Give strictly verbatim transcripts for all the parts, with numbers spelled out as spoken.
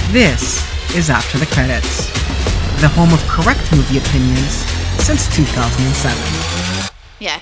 This is After the Credits, the home of correct movie opinions since two thousand seven. Yeah.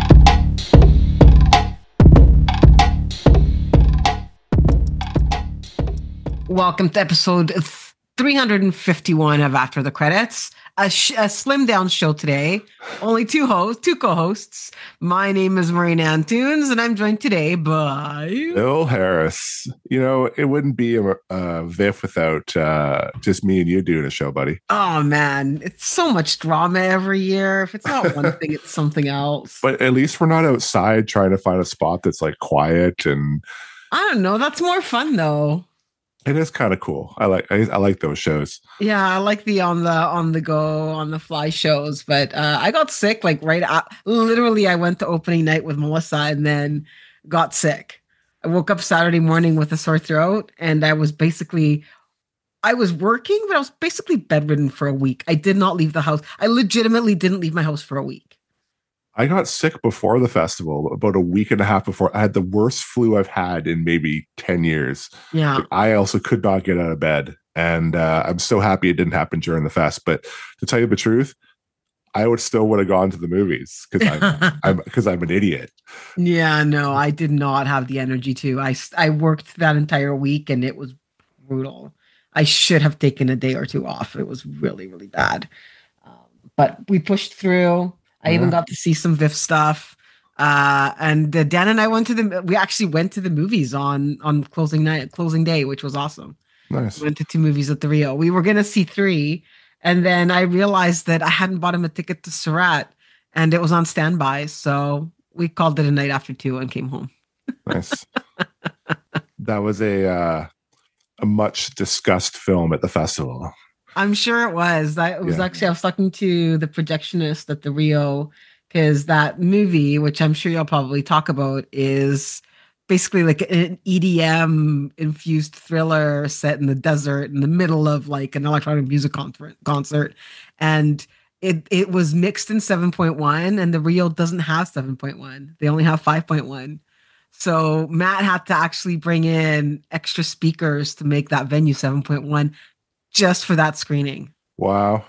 Welcome to episode three hundred fifty-one of After the Credits, a, sh- a slim down show today. Only two hosts, two co-hosts. My name is Marina Antunes, and I'm joined today by Bill Harris. You know, it wouldn't be a, a V I F without uh, just me and you doing a show, buddy. Oh man, it's so much drama every year. If it's not one thing, it's something else. But at least we're not outside trying to find a spot that's like quiet, and I don't know. That's more fun though. it is kind of cool. I like I, I like those shows. Yeah, I like the on the on the go on the fly shows. But uh, I got sick like right out. Literally, I went to opening night with Melissa and then got sick. I woke up Saturday morning with a sore throat, and I was basically. I was working, but I was basically bedridden for a week. I did not leave the house. I legitimately didn't leave my house for a week. I got sick before the festival, about a week and a half before. I had the worst flu I've had in maybe ten years. Yeah. Like, I also could not get out of bed. And uh, I'm so happy it didn't happen during the fest. But to tell you the truth, I would still would have gone to the movies because I'm I'm because I'm an idiot. Yeah, no, I did not have the energy to. I, I worked that entire week and it was brutal. I should have taken a day or two off. It was really, really bad. Um, but we pushed through. I even got to see some V I F stuff. Uh, and uh, Dan and I went to the, we actually went to the movies on, on closing night, closing day, which was awesome. Nice. We went to two movies at the Rio. We were going to see three. And then I realized that I hadn't bought him a ticket to Surat and it was on standby. So we called it a night after two and came home. Nice. That was a, uh, a much discussed film at the festival. I'm sure it was. That it was Yeah. actually I was talking to the projectionist at the Rio because that movie, which I'm sure you'll probably talk about, is basically like an E D M infused thriller set in the desert in the middle of like an electronic music concert concert. And it it was mixed in seven point one and the Rio doesn't have seven point one. They only have five point one. So Matt had to actually bring in extra speakers to make that venue seven point one just for that screening. Wow.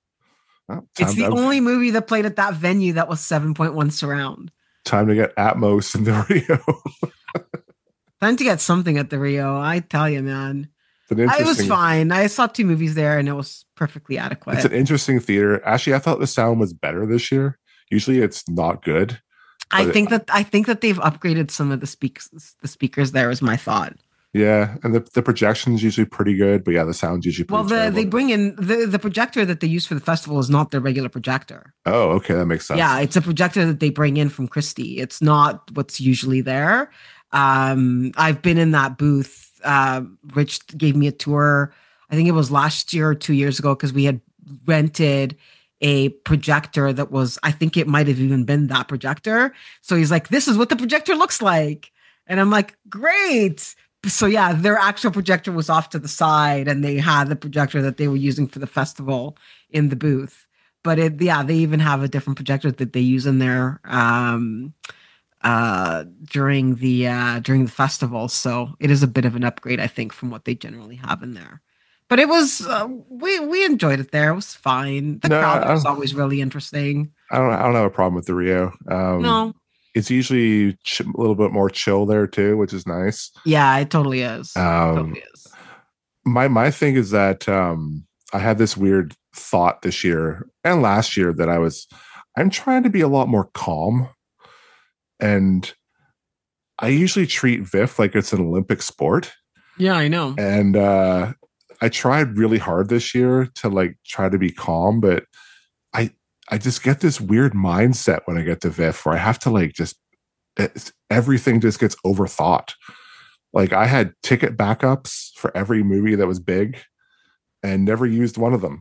Well, It's the to, only movie that played at that venue that was seven point one surround. time to get Atmos in the Rio. Time to get something at the Rio. I tell you, man. It's an I, it was interesting- fine. I saw two movies there and it was perfectly adequate. It's an interesting theater. Actually, I thought the sound was better this year. Usually it's not good. I but think it- that I think that they've upgraded some of the speaks the speakers there is my thought. Yeah, and the, the projection's usually pretty good, but yeah, the sound's usually pretty Well, the, terrible. they bring in the, the projector that they use for the festival is not their regular projector. Oh, okay, that makes sense. Yeah, it's a projector that they bring in from Christie. It's not what's usually there. Um, I've been in that booth. Uh, Rich gave me a tour. I think it was last year or two years ago because we had rented a projector that was, I think it might have even been that projector. So he's like, this is what the projector looks like. And I'm like, great. So yeah, their actual projector was off to the side and they had the projector that they were using for the festival in the booth. But it, yeah, they even have a different projector that they use in there um, uh, during the uh, during the festival. So it is a bit of an upgrade, I think, from what they generally have in there. But it was uh, we we enjoyed it there. It was fine. The No, crowd I- was always really interesting. I don't I don't have a problem with the Rio. Um, No, It's usually ch- a little bit more chill there too, which is nice. yeah, it totally is. It Um, totally is. My my thing is that um, I had this weird thought this year and last year that I was I'm trying to be a lot more calm, and I usually treat V I F like it's an Olympic sport, Yeah, I know. and uh, I tried really hard this year to like try to be calm, but I I just get this weird mindset when I get to V I F where I have to like just it's, everything just gets overthought. Like I had ticket backups for every movie that was big and never used one of them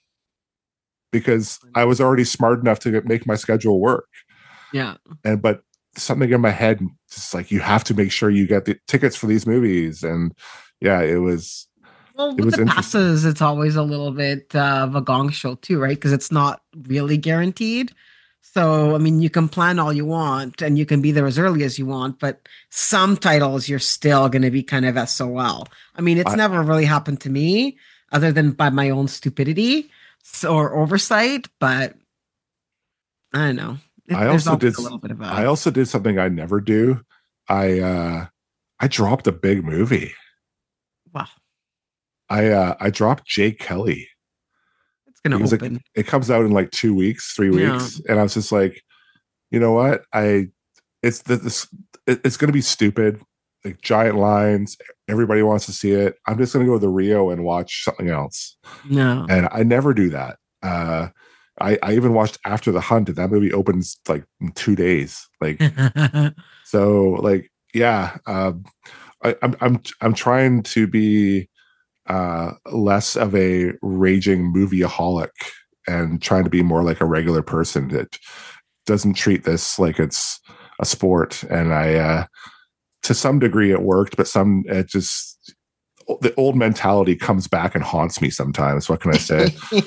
because I was already smart enough to get, make my schedule work. Yeah. And but something in my head just like you have to make sure you get the tickets for these movies. And yeah, it was Well, It with was the interesting. passes, it's always a little bit uh, of a gong show too, right? Because it's not really guaranteed. So, I mean, you can plan all you want and you can be there as early as you want, but some titles you're still going to be kind of S O L. I mean, it's I, never really happened to me other than by my own stupidity so, or oversight, but I don't know. I It, there's also always did a little bit of I a, also did something I never do. I uh I dropped a big movie. well, I uh I dropped Jake Kelly. it's going It to was like open. it comes out in like two weeks, three Yeah. weeks, and I was just like, you know what? I it's the, this it, it's going to be stupid. Like giant lines, everybody wants to see it. I'm just going to go to the Rio and watch something else. No. And I never do that. Uh, I, I even watched After the Hunt, and that movie opens like in two days. Like so, like yeah. Um, I, I'm I'm I'm trying to be uh, less of a raging movieaholic and trying to be more like a regular person that doesn't treat this like it's a sport. And I, uh, to some degree, it worked, but some it just the old mentality comes back and haunts me sometimes. What can I say?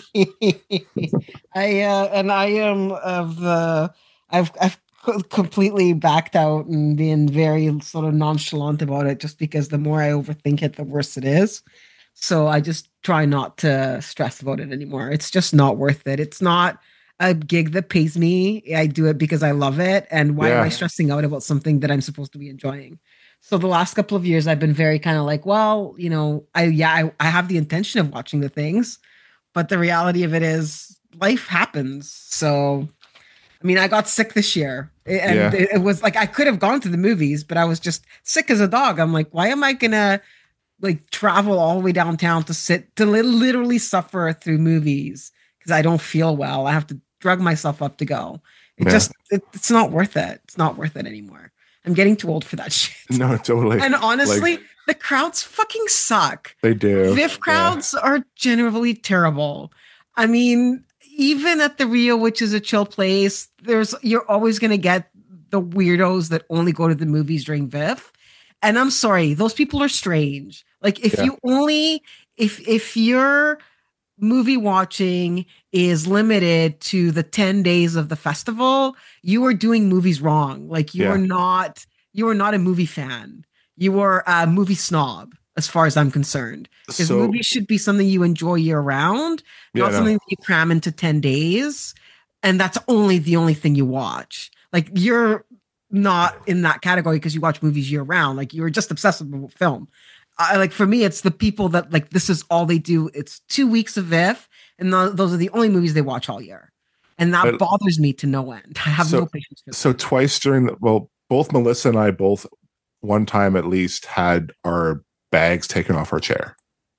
I uh, and I am of the I've I've co- completely backed out and being very sort of nonchalant about it just because the more I overthink it, the worse it is. So I just try not to stress about it anymore. It's just not worth it. It's not a gig that pays me. I do it because I love it. And why am I Yeah, stressing out about something that I'm supposed to be enjoying? So the last couple of years, I've been very kind of like, well, you know, I yeah, I, I have the intention of watching the things, but the reality of it is life happens. So I mean, I got sick this year, and yeah. it, it was like I could have gone to the movies, but I was just sick as a dog. I'm like, why am I gonna like travel all the way downtown to sit to li- literally suffer through movies because I don't feel well? I have to drug myself up to go. It Yeah. just it, it's not worth it. It's not worth it anymore. I'm getting too old for that shit. No, totally. And Like honestly, the crowds fucking suck. they do. VIFF Yeah. crowds are generally terrible. I mean, even at the Rio, which is a chill place, there's you're always gonna get the weirdos that only go to the movies during VIFF. And I'm sorry, those people are strange. Like if Yeah. you only if if your movie watching is limited to the ten days of the festival, you are doing movies wrong. Like you are Yeah. not you are not a movie fan. You are a movie snob as far as I'm concerned. Because So movies should be something you enjoy year round, yeah, not no. something that you cram into ten days and that's only the only thing you watch. Like you're not in that category because you watch movies year round. Like you're just obsessed with film. I like for me, it's the people that like this is all they do. It's two weeks of VIFF, and th- those are the only movies they watch all year, and that I, bothers me to no end. I have no so patience for so that. twice during the well, both Melissa and I both one time at least had our bags taken off our chair.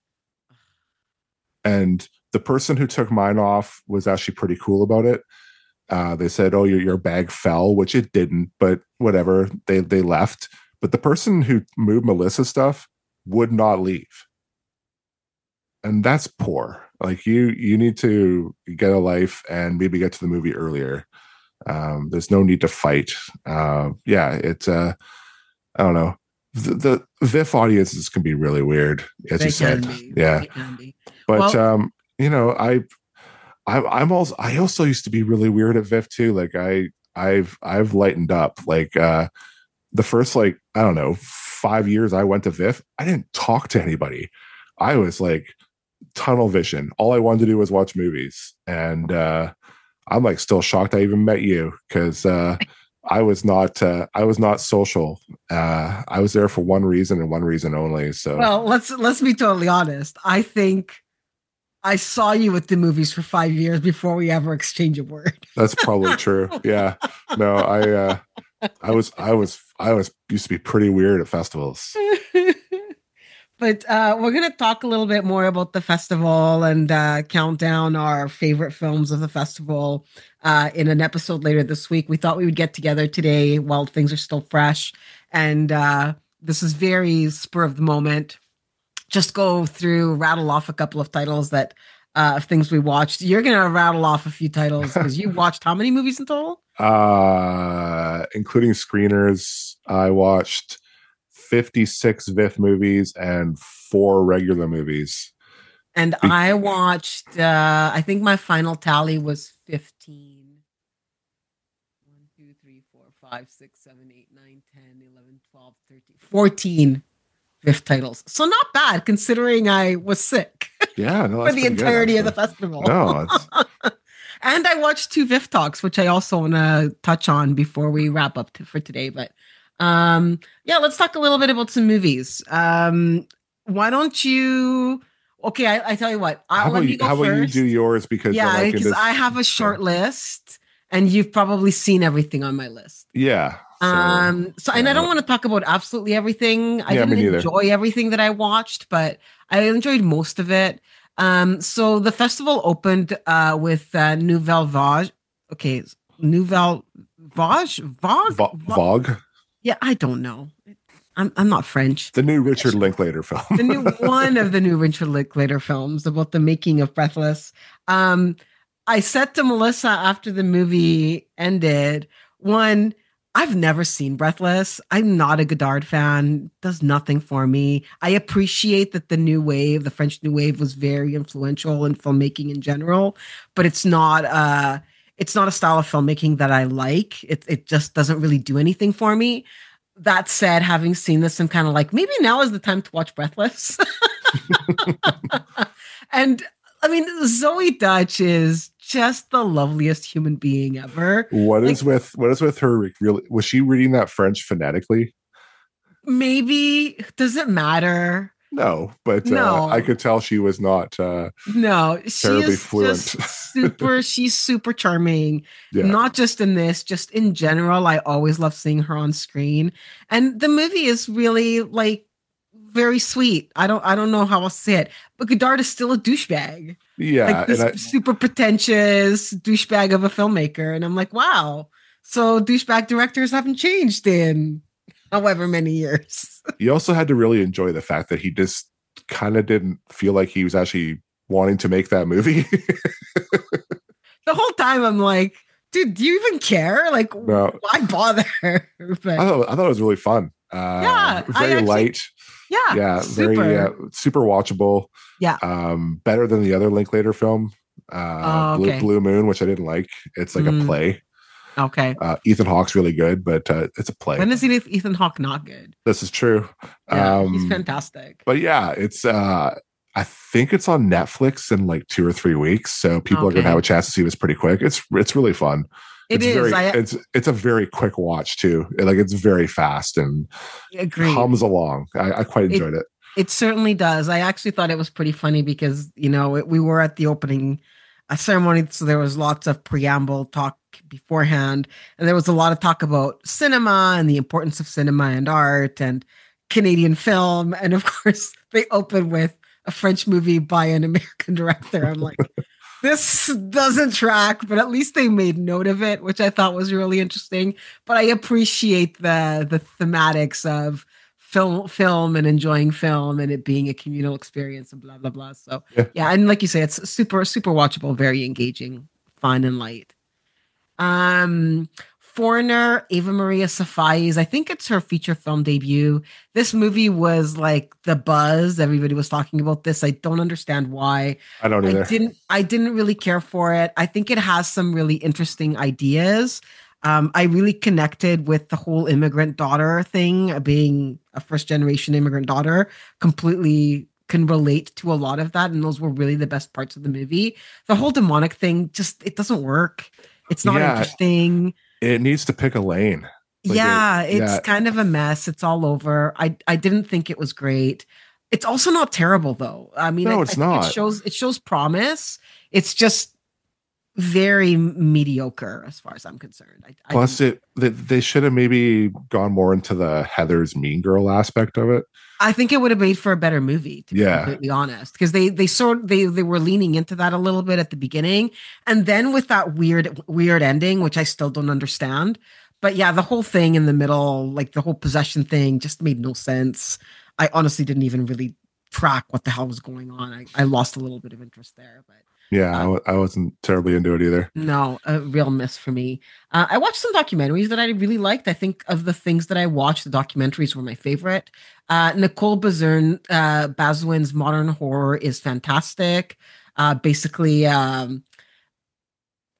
And the person who took mine off was actually pretty cool about it. Uh, they said, "Oh, your your bag fell," which it didn't, but whatever. They they left. But the person who moved Melissa's stuff would not leave, and that's poor. Like you you need to get a life and maybe get to the movie earlier. Um, there's no need to fight. Uh, yeah, it's uh, I don't know. The, the VIFF audiences can be really weird, as you They can said. be. Yeah, They can be. but Well, um, you know, I I, I'm also I also used to be really weird at VIFF too. Like I I've I've lightened up. Like uh, the first like I don't know five years I went to VIFF, I didn't talk to anybody. I was like tunnel vision. All I wanted to do was watch movies, and uh, I'm like still shocked I even met you because uh, I was not uh, I was not social. Uh, I was there for one reason and one reason only. So well, let's let's be totally honest. I think I saw you at the movies for five years before we ever exchange a word. that's probably true. Yeah. No, I uh, I was I was I was used to be pretty weird at festivals. But uh, we're going to talk a little bit more about the festival and uh, count down our favorite films of the festival uh, in an episode later this week. We thought we would get together today while things are still fresh. And uh, this is very spur of the moment. Just go through, rattle off a couple of titles that uh, of things we watched. You're going to rattle off a few titles because you watched how many movies in total? uh, including screeners, I watched fifty-six VIFF movies and four regular movies. And Be- I watched, uh, I think my final tally was fifteen. two, three, four, five, six, seven, eight, nine, ten, eleven, twelve, thirteen, fourteen fifth titles. So not bad considering I was sick Yeah, no, for that's the pretty good entirety of the actually. festival. No, it's And I watched two VIFF talks, which I also want to touch on before we wrap up to, for today. But um, yeah, let's talk a little bit about some movies. Um, why don't you? Okay, I, I tell you what. I, how let about me you, go how about you do first. yours because then Yeah, I can because just I have a short list, and you've probably seen everything on my list. yeah. So Um, so and yeah, I don't no- want to talk about absolutely everything. I yeah, me didn't neither. enjoy everything that I watched, but I enjoyed most of it. Um, so the festival opened uh with uh, Nouvelle Vague. Okay, Nouvelle Vague, Vague, Vo- Va- Vogue, yeah, I don't know. I'm I'm not French. the new Richard Linklater film. The new one of the new Richard Linklater films about the making of Breathless. Um, I said to Melissa after the movie ended, one, I've never seen Breathless. I'm not a Godard fan. Does nothing for me. I appreciate that the new wave, the French new wave, was very influential in filmmaking in general, but it's not uh it's not a style of filmmaking that I like. It it just doesn't really do anything for me. That said, having seen this, I'm kind of like, maybe now is the time to watch Breathless. And I mean, Zoe Dutch is just the loveliest human being ever. What Like, is with what is with her? Really, was she reading that French phonetically? maybe, does it matter? No, but uh, I No, could tell she was not uh, no, she terribly is fluent. just super, she's super charming. Yeah, Not just in this, just in general. I always love seeing her on screen. And the movie is really like very sweet. I don't I don't know how else to say it. But Godard is still a douchebag. yeah, Like and this I super pretentious douchebag of a filmmaker. And I'm like, wow. So douchebag directors haven't changed in however many years. you also had to really enjoy the fact that he just kind of didn't feel like he was actually wanting to make that movie. The whole time I'm like, dude, do you even care? Like, No, why bother? But I thought I thought it was really fun. Uh, yeah, I very actually, light. yeah, Yeah, super. very uh, super watchable. Yeah. Um, better than the other Linklater film, uh, Oh, Blue, okay. Blue Moon, which I didn't like. It's like Mm. a play. Okay. Uh, Ethan Hawke's really good, but uh, it's a play. When is Ethan Ethan Hawke not good? This is true. Yeah, Um, he's fantastic. but yeah, it's uh, I think it's on Netflix in like two or three weeks, so people are Okay. gonna have a chance to see this pretty quick. It's it's really fun. It it's is. Very, I it's it's a very quick watch too. Like it's very fast and agree. hums along. I, I quite enjoyed it. It certainly does. I actually thought it was pretty funny because, you know, it, we were at the opening uh, ceremony, so there was lots of preamble talk beforehand, and there was a lot of talk about cinema and the importance of cinema and art and Canadian film, and of course they open with a French movie by an American director. I'm like, this doesn't track, but at least they made note of it, which I thought was really interesting. But I appreciate the the thematics of film film and enjoying film and it being a communal experience and blah blah blah. So Yeah. yeah, and like you say, it's super super watchable, very engaging, fun and light. Um Foreigner, Ava Maria Safai's, I think it's her feature film debut. This movie was like the buzz. Everybody was talking about this. I don't understand why. I don't either. I didn't I didn't really care for it. I think it has some really interesting ideas. Um, I really connected with the whole immigrant daughter thing, uh, being a first generation immigrant daughter, completely can relate to a lot of that. And those were really the best parts of the movie. The whole demonic thing, just, it doesn't work. It's not Yeah. interesting. It needs to pick a lane. Like yeah, it- it's yeah. kind of a mess. It's all over. I I didn't think it was great. It's also not terrible though. I mean, No, I, it's I think not. It shows it shows promise. It's just very mediocre as far as I'm concerned. I, I Plus, think, it they, they should have maybe gone more into the Heather's Mean Girl aspect of it. I think it would have made for a better movie, to be Yeah. completely honest, because they they sort they they were leaning into that a little bit at the beginning, and then with that weird weird ending, which I still don't understand. But yeah, the whole thing in the middle, like the whole possession thing, just made no sense. I honestly didn't even really track what the hell was going on. I, I lost a little bit of interest there, but Yeah, I Um, w- I wasn't terribly into it either. no, a real miss for me. Uh, I watched some documentaries that I really liked. I think of the things that I watched, the documentaries were my favorite. Uh, Nicole Bazin, uh, Bazwin's Modern Horror is fantastic. Uh, basically, um,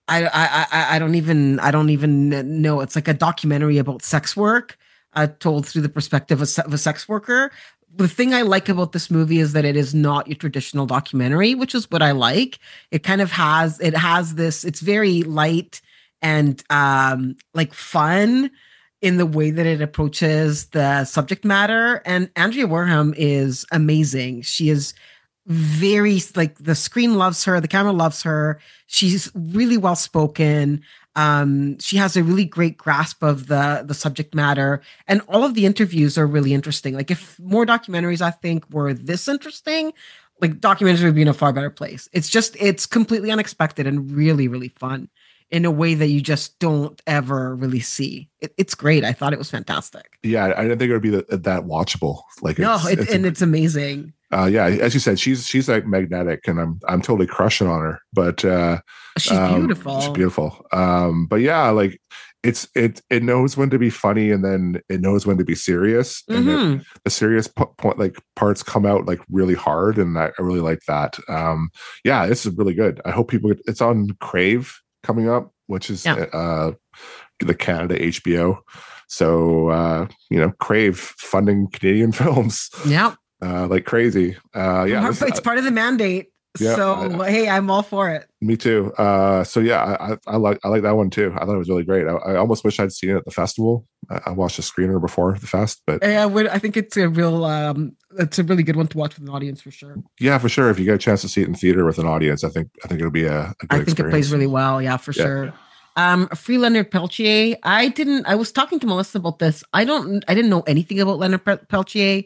I, I I I don't even I don't even know. It's like a documentary about sex work, uh, told through the perspective of, of a sex worker. The thing I like about this movie is that it is not your traditional documentary, which is what I like. It kind of has it has this. It's very light and um like fun in the way that it approaches the subject matter. And Andrea Warham is amazing. She is very like the screen loves her, the camera loves her. She's really well spoken. Um, she has a really great grasp of the the subject matter, and all of the interviews are really interesting. Like if more documentaries, I think, were this interesting, like documentaries would be in a far better place. It's just it's completely unexpected and really really fun in a way that you just don't ever really see. It, it's great. I thought it was fantastic. Yeah, I didn't think it would be that, that watchable. Like No, it's, it, it's and it's amazing. Uh, yeah, as you said, she's she's like magnetic, and I'm I'm totally crushing on her. But uh, She's um, beautiful. she's beautiful. Um, but yeah, like it's it it knows when to be funny, and then it knows when to be serious. And Mm-hmm. it, the serious po- point like parts come out like really hard, and I, I really like that. Um, yeah, this is really good. I hope people. It's on Crave coming up, which is Yeah. uh, the Canada H B O. So uh, you know, Crave funding Canadian films. Yeah. Uh, like crazy. Uh, yeah, this, It's part of the mandate. Yeah, so I- hey, I'm all for it. me too. Uh, so yeah, I, I, I like I like that one too. I thought it was really great. I, I almost wish I'd seen it at the festival. I, I watched a screener before the fest, but Yeah, I would- I think it's a real, um, it's a really good one to watch with an audience for sure. yeah, for sure. If you get a chance to see it in theater with an audience, I think I think it'll be a, a good I think experience. it plays really well. Yeah, for Yeah. sure. Um, Free Leonard Peltier. I didn't. I was talking to Melissa about this. I don't. I didn't know anything about Leonard Pel- Peltier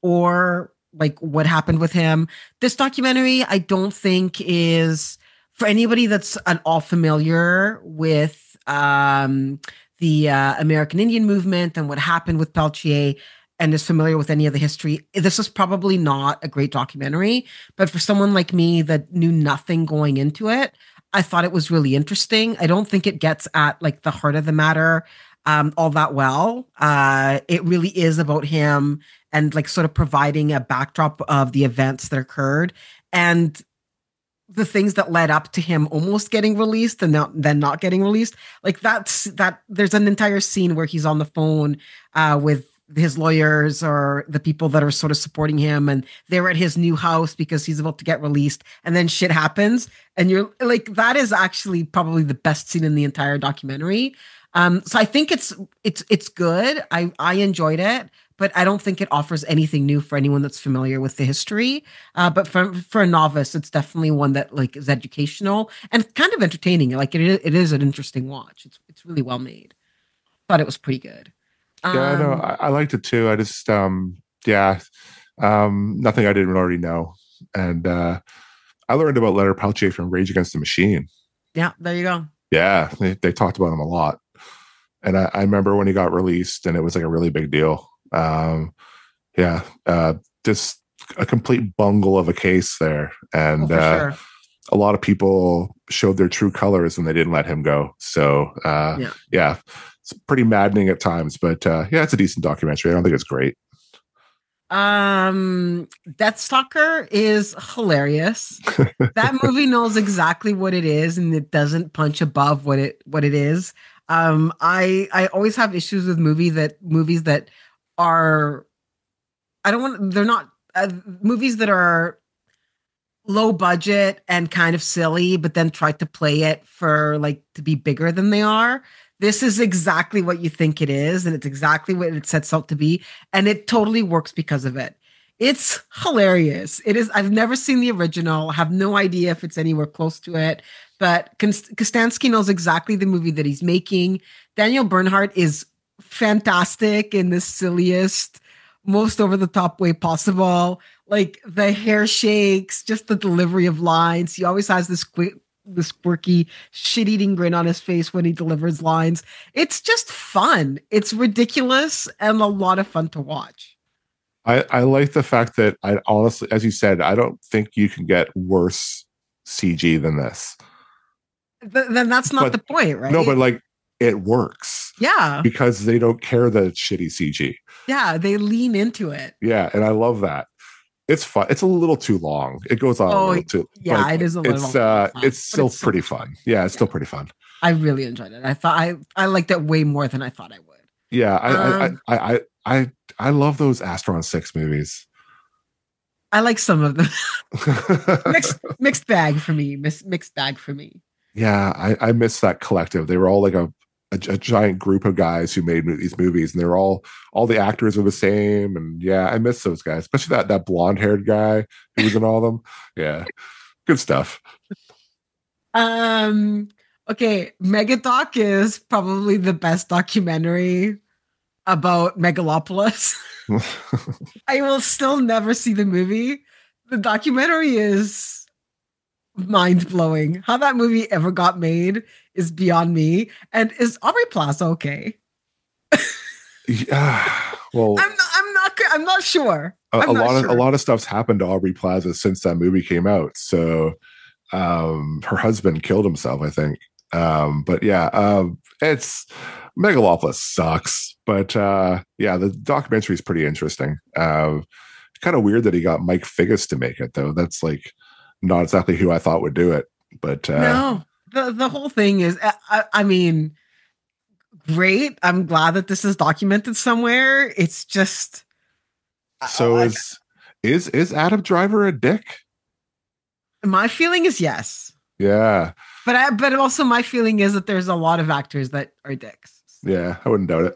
or like what happened with him. This documentary, I don't think is for anybody that's at all familiar with um, the uh, American Indian movement and what happened with Peltier and is familiar with any of the history. This is probably not a great documentary, but for someone like me that knew nothing going into it, I thought it was really interesting. I don't think it gets at like the heart of the matter um, all that well. Uh, it really is about him and like sort of providing a backdrop of the events that occurred and the things that led up to him almost getting released and not, then not getting released. Like that's that. There's an entire scene where he's on the phone uh, with his lawyers or the people that are sort of supporting him, and they're at his new house because he's about to get released, and then shit happens, and you're like, that is actually probably the best scene in the entire documentary. Um, so I think it's it's it's good. I I enjoyed it, but I don't think it offers anything new for anyone that's familiar with the history. Uh, but for for a novice, it's definitely one that like is educational and kind of entertaining. Like it is, it is an interesting watch. It's it's really well made. Thought it was pretty good. Yeah, no, Um, I, I liked it too. I just um, yeah, um, nothing I didn't already know, and uh, I learned about Leonard Peltier from Rage Against the Machine. yeah, there you go. Yeah, they, they talked about him a lot. And I, I remember when he got released and it was like a really big deal. Um, yeah, uh, just a complete bungle of a case there. And Oh, for uh, sure. a lot of people showed their true colors and they didn't let him go. So uh, Yeah. yeah, it's pretty maddening at times. But uh, yeah, it's a decent documentary. I don't think it's great. Um, Deathstalker is hilarious. That movie knows exactly what it is, and it doesn't punch above what it what it is. Um, I I always have issues with movie that movies that are I don't want they're not uh, movies that are low budget and kind of silly, but then try to play it for like to be bigger than they are. This is exactly what you think it is, and it's exactly what it sets out to be, and it totally works because of it. It's hilarious. It is. I've never seen the original. Have no idea if it's anywhere close to it. But Konst- Kostansky knows exactly the movie that he's making. Daniel Bernhardt is fantastic in the silliest, most over the top way possible. Like the hair shakes, just the delivery of lines. He always has this quick, this quirky, shit-eating grin on his face when he delivers lines. It's just fun. It's ridiculous and a lot of fun to watch. I, I like the fact that I honestly, as you said, I don't think you can get worse C G than this. Th- then that's not But- the point, right? No, but like it works yeah, because they don't care that it's shitty C G. yeah, they lean into it. Yeah, and I love that. It's fun. It's a little too long. It goes on Oh, a little too. yeah, but it is a little It's uh, fun, it's but still it's so pretty much fun. fun. Yeah, it's Yeah, still pretty fun. I really enjoyed it. I thought I I liked it way more than I thought I would. Yeah, I I Um, I I I, I love those Astron Six movies. I like some of them. mixed mixed bag for me. Mix, mixed bag for me. Yeah, I, I miss that collective. They were all like a, a, a giant group of guys who made these movies, and they're all all the actors are the same. And yeah, I miss those guys, especially that that blonde haired guy who was in all of them. Yeah, good stuff. Um. Okay, Megadoc is probably the best documentary about Megalopolis. I will still never see the movie. The documentary is mind blowing. How that movie ever got made is beyond me. And is Aubrey Plaza okay? Yeah, well, I'm not. I'm not. I'm not sure. a, I'm a not lot sure. of a lot of stuff's happened to Aubrey Plaza since that movie came out. So, um, her husband killed himself, I think. Um, but yeah, um, it's Megalopolis sucks, but uh, yeah, the documentary is pretty interesting. Uh, kind of weird that he got Mike Figgis to make it, though. That's like not exactly who I thought would do it. But uh, No, the the whole thing is. I, I mean, great. I'm glad that this is documented somewhere. It's just. so I, is is is Adam Driver a dick? my feeling is yes. Yeah, But I, but also my feeling is that there's a lot of actors that are dicks. yeah, I wouldn't doubt it.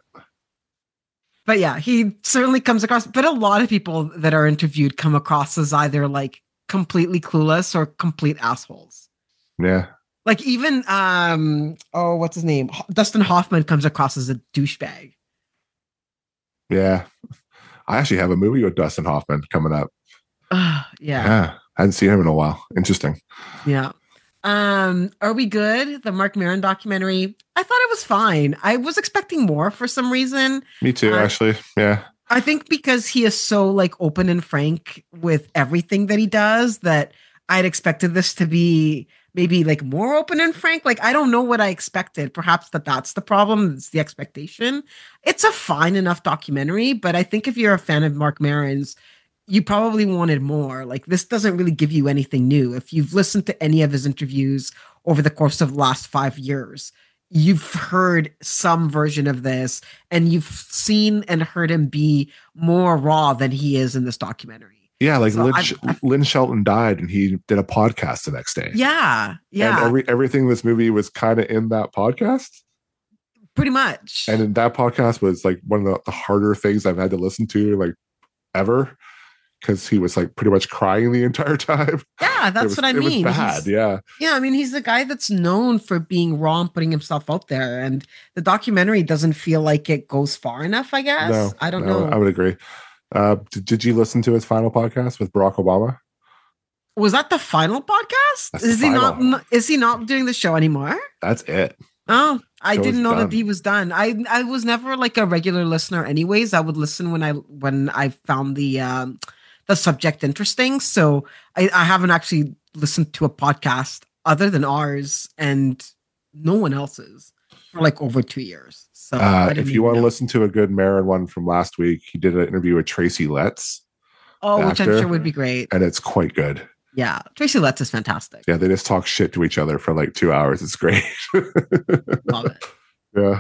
But yeah, he certainly comes across. But a lot of people that are interviewed come across as either like completely clueless or complete assholes. Yeah, Like even um oh what's his name? Dustin Hoffman comes across as a douchebag. yeah. I actually have a movie with Dustin Hoffman coming up. Uh, yeah, Yeah, I hadn't seen him in a while. Interesting. yeah. Um, are we good? The Mark Maron documentary. I thought it was fine. I was expecting more for some reason. Me too, Uh, actually. Yeah. I think because he is so like open and frank with everything that he does that I'd expected this to be maybe like more open and frank. Like I don't know what I expected. Perhaps that that's the problem. It's the expectation. It's a fine enough documentary, but I think if you're a fan of Mark Maron's, you probably wanted more. Like this doesn't really give you anything new. If you've listened to any of his interviews over the course of the last five years, you've heard some version of this and you've seen and heard him be more raw than he is in this documentary. Yeah, like So Lynn, I- I- Lynn Shelton died and he did a podcast the next day. Yeah, yeah, And every everything in this movie was kind of in that podcast. pretty much. And in that podcast was like one of the, the harder things I've had to listen to like ever. Because he was like pretty much crying the entire time. Yeah, that's was, what I it mean. was bad, He's- yeah. Yeah, I mean, he's a guy that's known for being raw and putting himself out there. And the documentary doesn't feel like it goes far enough, I guess. No, I don't no, know. I would agree. Uh, did, did you listen to his final podcast with Barack Obama? Was that the final podcast? That's Is the he final. not is he not doing the show anymore? That's it. Oh, I Show is didn't know done. that he was done. I I was never like a regular listener anyways. I would listen when I when I found the um the subject interesting. So I, I haven't actually listened to a podcast other than ours and no one else's for like over two years. So I Uh, didn't if you even want to know. listen to a good Marin one from last week, he did an interview with Tracy Letts, Oh, which I'm actor. sure would be great. and it's quite good. Yeah. Tracy Letts is fantastic. Yeah, they just talk shit to each other for like two hours. It's great. Love it. Yeah.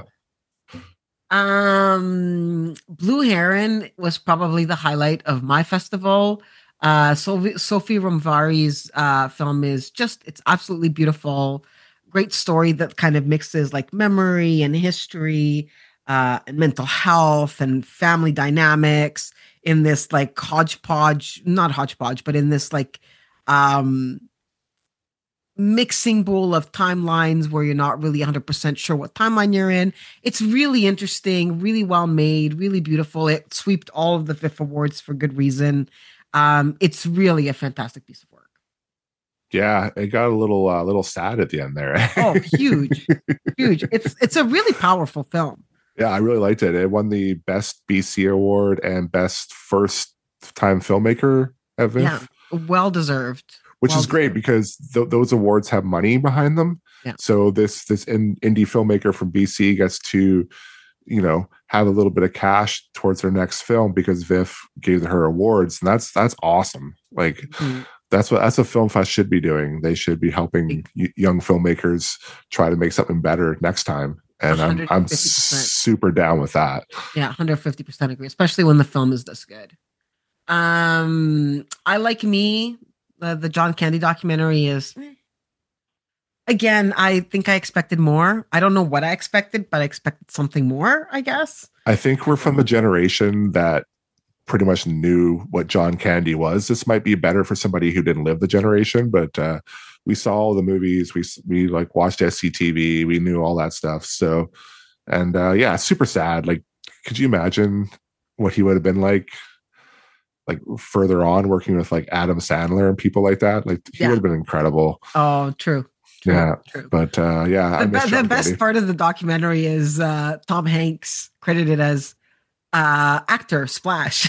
Um, Blue Heron was probably the highlight of my festival. Uh, Sophie, Sophie Romvari's uh, film is just, it's absolutely beautiful. Great story that kind of mixes like memory and history uh, and mental health and family dynamics in this like hodgepodge, not hodgepodge, but in this like um, mixing bowl of timelines where you're not really one hundred percent sure what timeline you're in. It's really interesting, really well made, really beautiful. It swept all of the fifth awards for good reason. Um, it's really a fantastic piece of work. Yeah, it got a little uh, little sad at the end there. Oh, huge, huge. It's it's a really powerful film. Yeah, I really liked it. It won the best B C award and best first time filmmaker at V I F. Yeah, well deserved. Which Well is great deserved. because th- those awards have money behind them. Yeah. So this this in, indie filmmaker from B C gets to, you know, have a little bit of cash towards their next film because V I F gave her awards, and that's that's awesome. Like Mhm. that's what that's what Film Fest should be doing. They should be helping y- young filmmakers try to make something better next time. And I'm I'm one hundred fifty percent. super down with that. Yeah, one hundred fifty percent agree, especially when the film is this good. Um, I Like Me, the, the John Candy documentary is, eh. Again, I think I expected more. I don't know what I expected, but I expected something more, I guess. I think we're from the generation that pretty much knew what John Candy was. This might be better for somebody who didn't live the generation, but uh, we saw all the movies. We we like watched S C T V. We knew all that stuff. So, and uh, yeah, super sad. Like, could you imagine what he would have been like, like further on, working with like Adam Sandler and people like that? Like, he Yeah. would have been incredible. Oh, true. True, Yeah, true. but uh, yeah, I The, miss be- John the best Candy. part of the documentary is uh, Tom Hanks credited as uh, actor Splash.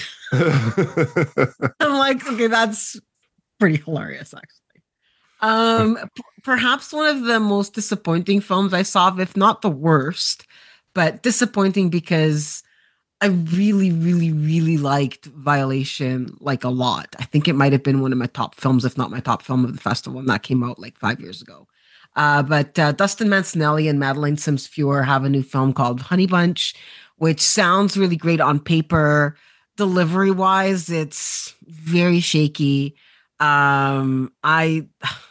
I'm like, okay, that's pretty hilarious, actually. Um, p- perhaps one of the most disappointing films I saw, if not the worst, but disappointing because I really, really, really liked Violation like a lot. I think it might have been one of my top films, if not my top film of the festival, and that came out like five years ago. Uh, but uh, Dustin Mancinelli and Madeleine Sims Fewer have a new film called Honey Bunch, which sounds really great on paper. Delivery wise, it's very shaky. Um, I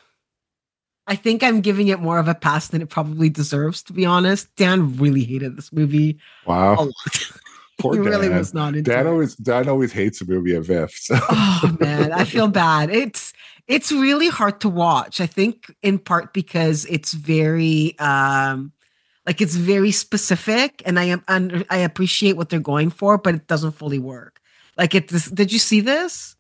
I think I'm giving it more of a pass than it probably deserves, to be honest. Dan really hated this movie a Wow, lot. poor He really Dan. was not into Dan it. always Dan always hates a movie at V I F. So. Oh man, I feel bad. It's it's really hard to watch. I think in part because it's very um like it's very specific, and I am and I appreciate what they're going for, but it doesn't fully work. Like it did you see this?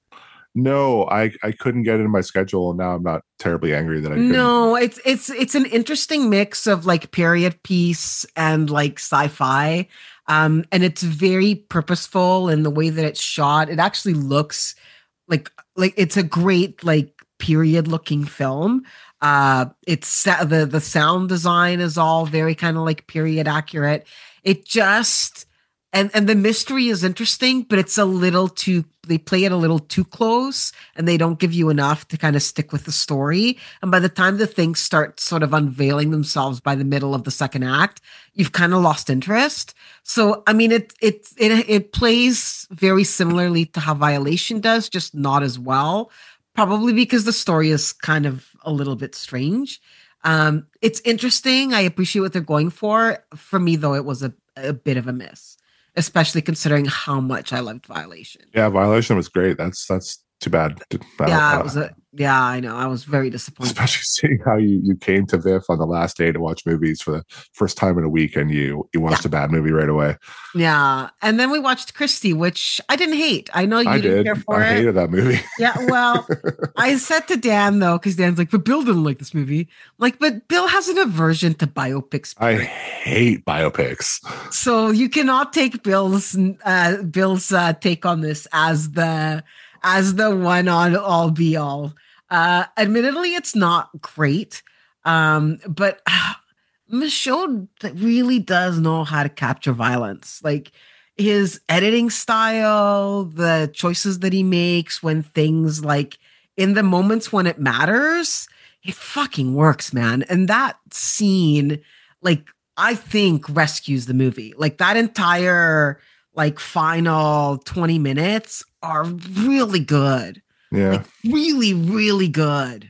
No, I I couldn't get it in my schedule, and now I'm not terribly angry that I couldn't. No, it's it's it's an interesting mix of like period piece and like sci-fi. Um and it's very purposeful in the way that it's shot. It actually looks like like it's a great like period looking film. Uh it's sa- the the sound design is all very kind of like period accurate. It just and and the mystery is interesting, but it's a little too they play it a little too close, and they don't give you enough to kind of stick with the story. And by the time the things start sort of unveiling themselves by the middle of the second act, you've kind of lost interest. So I mean it it it it plays very similarly to how Violation does, just not as well. Probably because the story is kind of a little bit strange. Um, it's interesting. I appreciate what they're going for. For me, though, it was a, a bit of a miss, especially considering how much I loved Violation. Yeah, Violation was great. That's that's too bad. I Yeah, it was a yeah, I know. I was very disappointed. Especially seeing how you, you came to V I F on the last day to watch movies for the first time in a week, and you you watched Yeah. a bad movie right away. Yeah. And then we watched Christie, which I didn't hate. I know you I didn't did. care for I it. hated that movie. Yeah, well, I said to Dan though, because Dan's like, but Bill didn't like this movie. Like, but Bill has an aversion to biopics. I period. hate biopics. So you cannot take Bill's uh, Bill's uh, take on this as the as the one on all be all. Uh, admittedly, it's not great, um, but uh, Michaud really does know how to capture violence. Like his editing style, the choices that he makes when things like in the moments when it matters, it fucking works, man. And that scene, like I think rescues the movie. Like that entire like final twenty minutes are really good. Yeah. Like really, really good.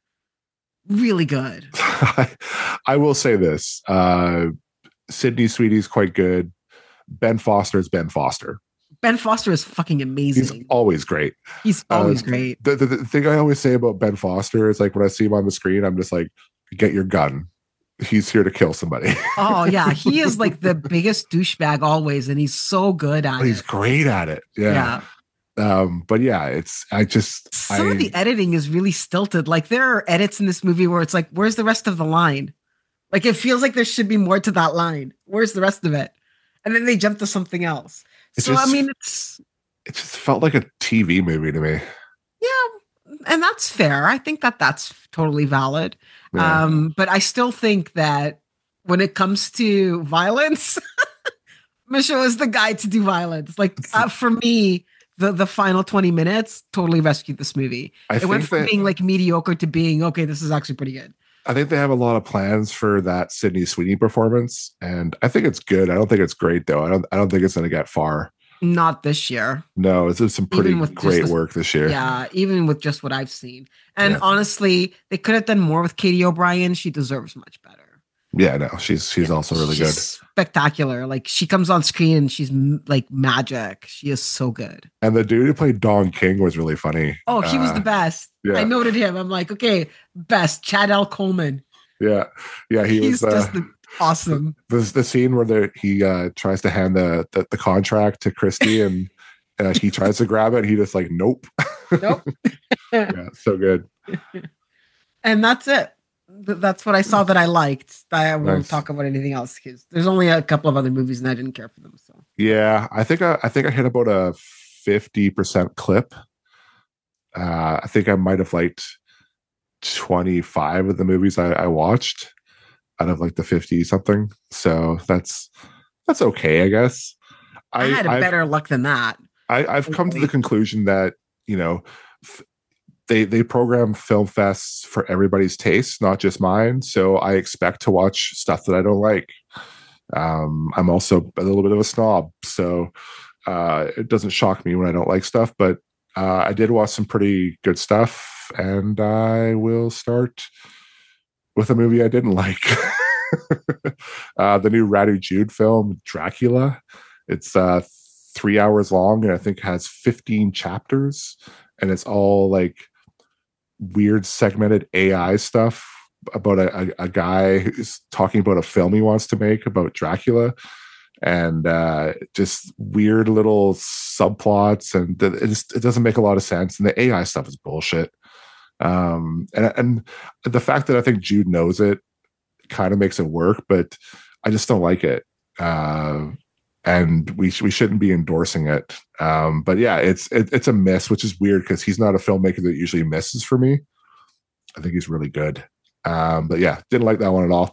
Really good. I, I will say this. Uh Sydney Sweetie's quite good. Ben Foster is Ben Foster. Ben Foster is fucking He's amazing. always great. He's always Uh, great. The, the, the thing I always say about Ben Foster is like when I see him on the screen, I'm just like, get your gun. He's here to kill somebody. Oh yeah, he is like the biggest douchebag always, and he's so good at He's it. great at it. Yeah. Yeah. Um, but yeah, it's I just Some I, of the editing is really stilted. Like there are edits in this movie where it's like, where's the rest of the line? Like it feels like there should be more to that line. Where's the rest of it? And then they jump to something else. It So just- I mean, it's it just felt like a T V movie to me. yeah, and that's fair. I think that that's totally valid. Yeah. Um, but I still think that when it comes to violence, Michelle is the guy to do violence. Like uh, for me, the the final twenty minutes totally rescued this movie. I It went think from that being like mediocre to being okay. This is actually pretty good. I think they have a lot of plans for that Sydney Sweeney performance, and I think it's good. I don't think it's great though. I don't. I don't think it's going to get far. Not this year. No, it's some pretty Even with just great the, work this year. yeah, even with just what I've seen. And Yeah. honestly, they could have done more with Katie O'Brien. She deserves much better. Yeah, no, she's she's Yeah, also really she's good. spectacular. Like she comes on screen and she's m- like magic. She is so good. And the dude who played Don King was really funny. Oh, he was Uh, the best. yeah. I noted him. I'm like, okay, best. Chad L. Coleman. Yeah, yeah, he He's was uh, just the, awesome. the the scene where the, he uh, tries to hand the, the the contract to Christy and uh, he tries to grab it. And he just like nope. Nope. Yeah, so good. And that's it. Th- That's what I saw that I liked. I won't Nice. talk about anything else because there's only a couple of other movies and I didn't care for them. So Yeah, I think I, I think I hit about a fifty percent clip. Uh, I think I might have liked twenty-five of the movies I, I watched out of like the fifty something. So that's that's okay, I guess. I, had a I've- better luck than that. I, I've come to the conclusion that you know f- they they program film fests for everybody's taste, not just mine. So I expect to watch stuff that I don't like. Um, I'm also a little bit of a snob, so uh, it doesn't shock me when I don't like stuff. But uh, I did watch some pretty good stuff, and I will start with a movie I didn't like. uh, the new Radu Jude film, Dracula. It's uh, three hours long and I think has fifteen chapters, and it's all like weird segmented A I stuff about a, a, a guy who's talking about a film he wants to make about Dracula, and uh, just weird little subplots, and th- it, just, it doesn't make a lot of sense. And the A I stuff is bullshit. Um, and and the fact that I think Jude knows it kind of makes it work, but I just don't like it. Uh, and we sh- we shouldn't be endorsing it. Um, but yeah, it's it, it's a miss, which is weird because he's not a filmmaker that usually misses for me. I think he's really good. Um, but yeah, didn't like that one at all.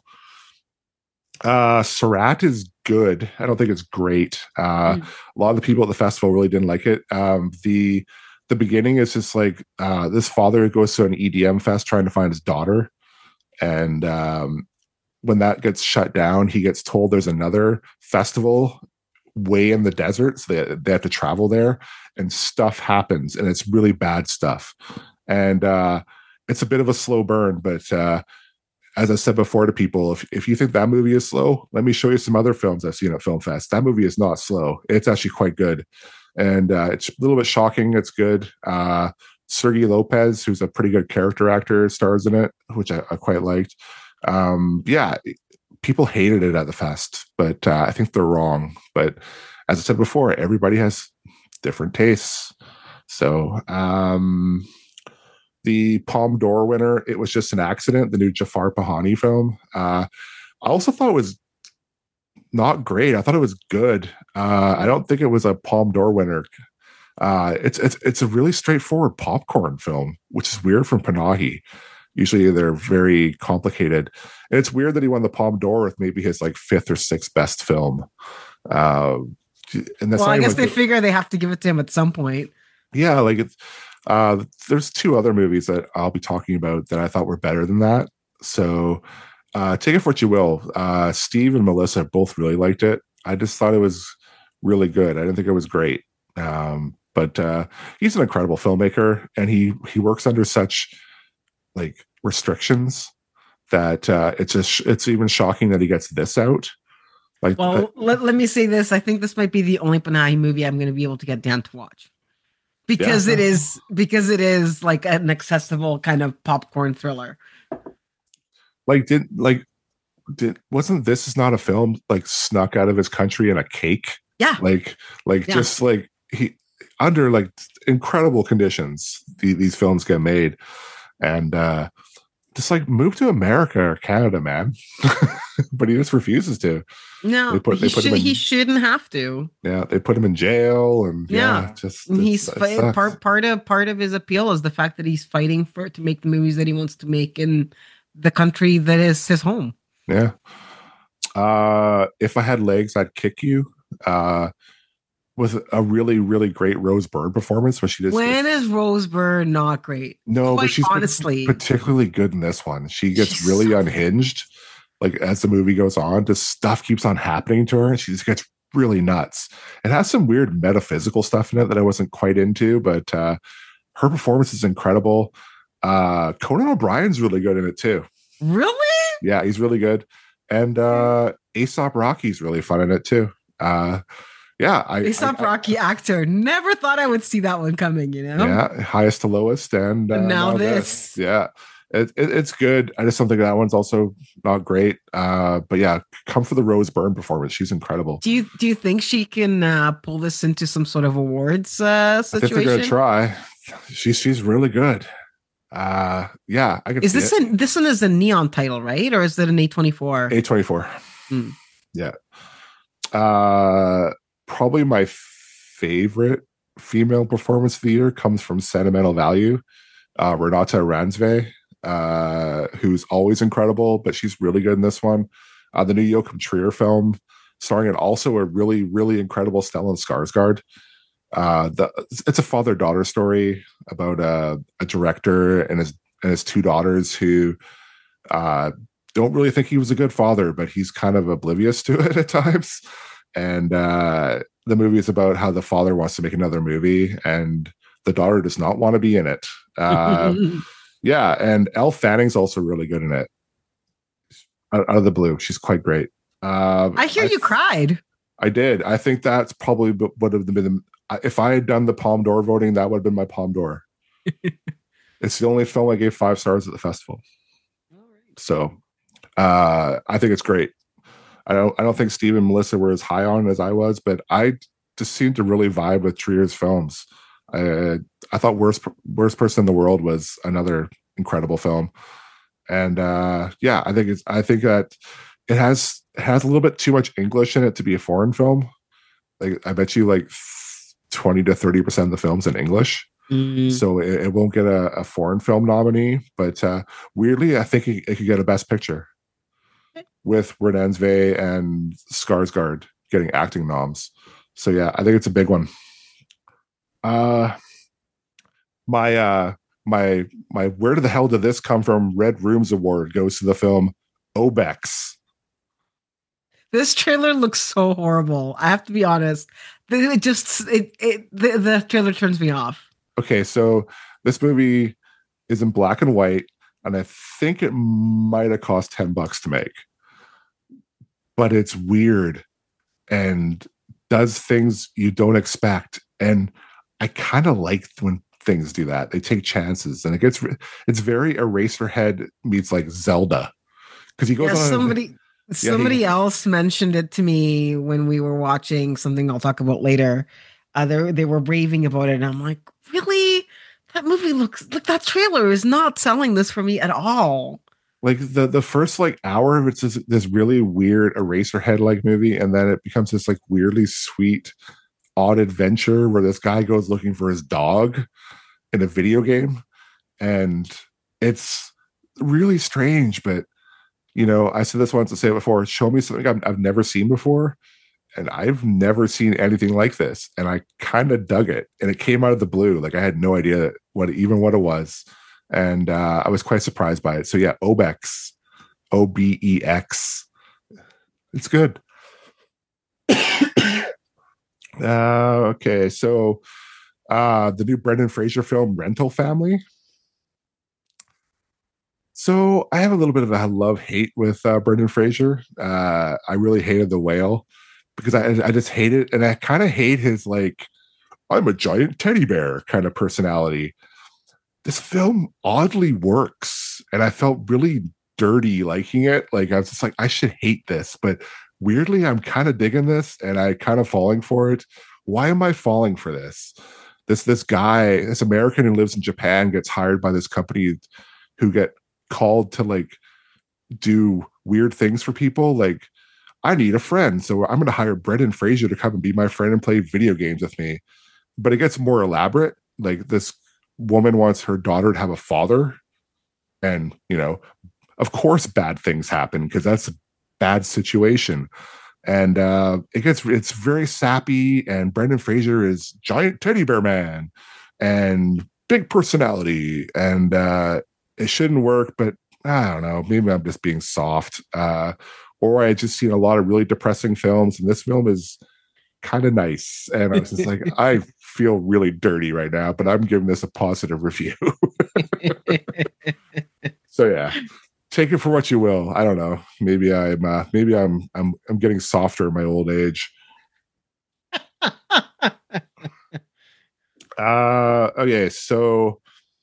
Uh, Surat is good. I don't think it's great. Uh, Mm. A lot of the people at the festival really didn't like it. Um, the the beginning is just like uh, this father goes to an E D M fest trying to find his daughter, and um, when that gets shut down, he gets told there's another festival way in the desert, so they, they have to travel there, and stuff happens, and it's really bad stuff. And uh, it's a bit of a slow burn, but uh, as I said before to people, if, if you think that movie is slow, let me show you some other films I've seen at Film Fest. That movie is not slow. It's actually quite good. And uh, it's a little bit shocking. It's good. Uh, Sergey Lopez, who's a pretty good character actor, stars in it, which I, I quite liked. Um, yeah, people hated it at the fest, but uh, I think they're wrong. But as I said before, everybody has different tastes. So um, the Palme d'Or winner, It Was Just an Accident, the new Jafar Pahani film. Uh, I also thought it was not great. I thought it was good. Uh, I don't think it was a Palme d'Or winner. Uh, it's it's it's a really straightforward popcorn film, which is weird from Panahi. Usually they're very complicated, and it's weird that he won the Palme d'Or with maybe his like fifth or sixth best film. Uh, and that's Well, I guess like they the, figure they have to give it to him at some point. yeah, like it's uh, there's two other movies that I'll be talking about that I thought were better than that. So uh, take it for what you will. Uh, Steve and Melissa both really liked it. I just thought it was really good. I didn't think it was great. Um, but uh, he's an incredible filmmaker, and he he works under such like restrictions that uh, it's just it's even shocking that he gets this out. Like, Well, uh, let, let me say this. I think this might be the only Panahi movie I'm going to be able to get Dan to watch. Because Yeah. it is because it is like an accessible kind of popcorn thriller. like did like did wasn't this is not a film like snuck out of his country in a cake? Yeah. Like like Yeah. just like he under like incredible conditions the, these films get made, and uh just like move to America or Canada, man. But he just refuses to. No, They put- he, they put him should, in- he shouldn't have to. Yeah, they put him in jail, and yeah, Yeah. just And it- he's it fi- sucks. part part of part of his appeal is the fact that he's fighting for to make the movies that he wants to make in the country that is his home. Yeah. Uh, If I Had Legs, I'd Kick You. uh, with a really, really great Rose Byrne performance. Where she just When gets, is Rose Byrne not great? no, but Quite she's honestly, particularly good in this one. She gets she's so really funny. unhinged. Like as the movie goes on, just stuff keeps on happening to her, and she just gets really nuts. It has some weird metaphysical stuff in it that I wasn't quite into, but uh, her performance is incredible. Uh, Conan O'Brien's really good in it too. Really? Yeah, he's really good, and uh, Aesop Rocky's really fun in it too. Uh, yeah, I, Aesop I, I Rocky actor. Never thought I would see that one coming, you know? yeah, highest to lowest, and And uh, now now this. this. Yeah, it, it, it's good. I just don't think that one's also not great. Uh, but yeah, come for the Rose Byrne performance. She's incredible. Do you do you think she can uh, pull this into some sort of awards uh, I think they're situation? gonna try. She's she's really good. Uh, yeah, I can Is see this it. a, this one is a Neon title, right? Or is it an A twenty-four? A twenty-four. Hmm. Yeah. Uh, probably my favorite female performance of the year comes from Sentimental Value. Uh, Renata Ransve, uh, who's always incredible, but she's really good in this one. Uh, the new Joachim Trier film, starring in also a really, really incredible Stellan Skarsgård. Uh, the, it's a father-daughter story about a, a director and his and his two daughters who uh, don't really think he was a good father, but he's kind of oblivious to it at times. And uh, the movie is about how the father wants to make another movie, and the daughter does not want to be in it. Uh, yeah, and Elle Fanning's also really good in it. Out, out of the blue, she's quite great. Um, I hear I, you cried. I did. I think that's probably would have been if I had done the Palme d'Or voting. That would have been my Palme d'Or. It's the only film I gave five stars at the festival. So uh, I think it's great. I don't. I don't think Steve and Melissa were as high on it as I was, but I just seemed to really vibe with Trier's films. I, I thought worst worst person in the world was another incredible film, and uh, yeah, I think it's. I think that it has has a little bit too much English in it to be a foreign film. Like I bet you, like twenty to thirty percent of the film's in English, mm. so it, it won't get a, a foreign film nominee. But uh, weirdly, I think it, it could get a Best Picture, with Renensve and Skarsgård getting acting noms. So yeah, I think it's a big one. Uh my uh my my where the hell did this come from? Red Rooms Award goes to the film Obex. This trailer looks so horrible. I have to be honest. It just it, it the, the trailer turns me off. Okay, so this movie is in black and white, and I think it might have cost ten bucks to make. But it's weird and does things you don't expect. And I kind of like when things do that. They take chances, and it gets, it's very Eraserhead meets like Zelda. Because he goes yeah, on. Somebody, yeah, somebody he, else mentioned it to me when we were watching something I'll talk about later. Uh, they, they were raving about it. And I'm like, really? That movie looks like that trailer is not selling this for me at all. Like the the first like hour of it's this, this really weird Eraserhead like movie, and then it becomes this like weirdly sweet, odd adventure where this guy goes looking for his dog in a video game, and it's really strange. But you know, I said this once to say it before. Show me something I've, I've never seen before, and I've never seen anything like this, and I kind of dug it. And it came out of the blue, like I had no idea what even what it was. And uh, I was quite surprised by it. So yeah, Obex, O B E X. It's good. uh, okay, so uh, the new Brendan Fraser film, Rental Family. So I have a little bit of a love-hate with uh, Brendan Fraser. Uh, I really hated The Whale because I, I just hate it. And I kind of hate his, like, I'm a giant teddy bear kind of personality. This film oddly works, and I felt really dirty liking it. Like I was just like, I should hate this, but weirdly, I'm kind of digging this, and I kind of falling for it. Why am I falling for this? This this guy, this American who lives in Japan, gets hired by this company who get called to like do weird things for people. Like, I need a friend, so I'm going to hire Brendan Fraser to come and be my friend and play video games with me. But it gets more elaborate. Like this woman wants her daughter to have a father, and you know, of course bad things happen because that's a bad situation. and uh, it gets it's very sappy. And Brendan Fraser is giant teddy bear man, and big personality, and uh, it shouldn't work. But I don't know. Maybe I'm just being soft, uh, or I just seen a lot of really depressing films, and this film is kind of nice. And I was just like, I feel really dirty right now, but I'm giving this a positive review. So yeah, take it for what you will. I don't know. Maybe I'm uh, maybe I'm I'm I'm getting softer in my old age. uh okay, so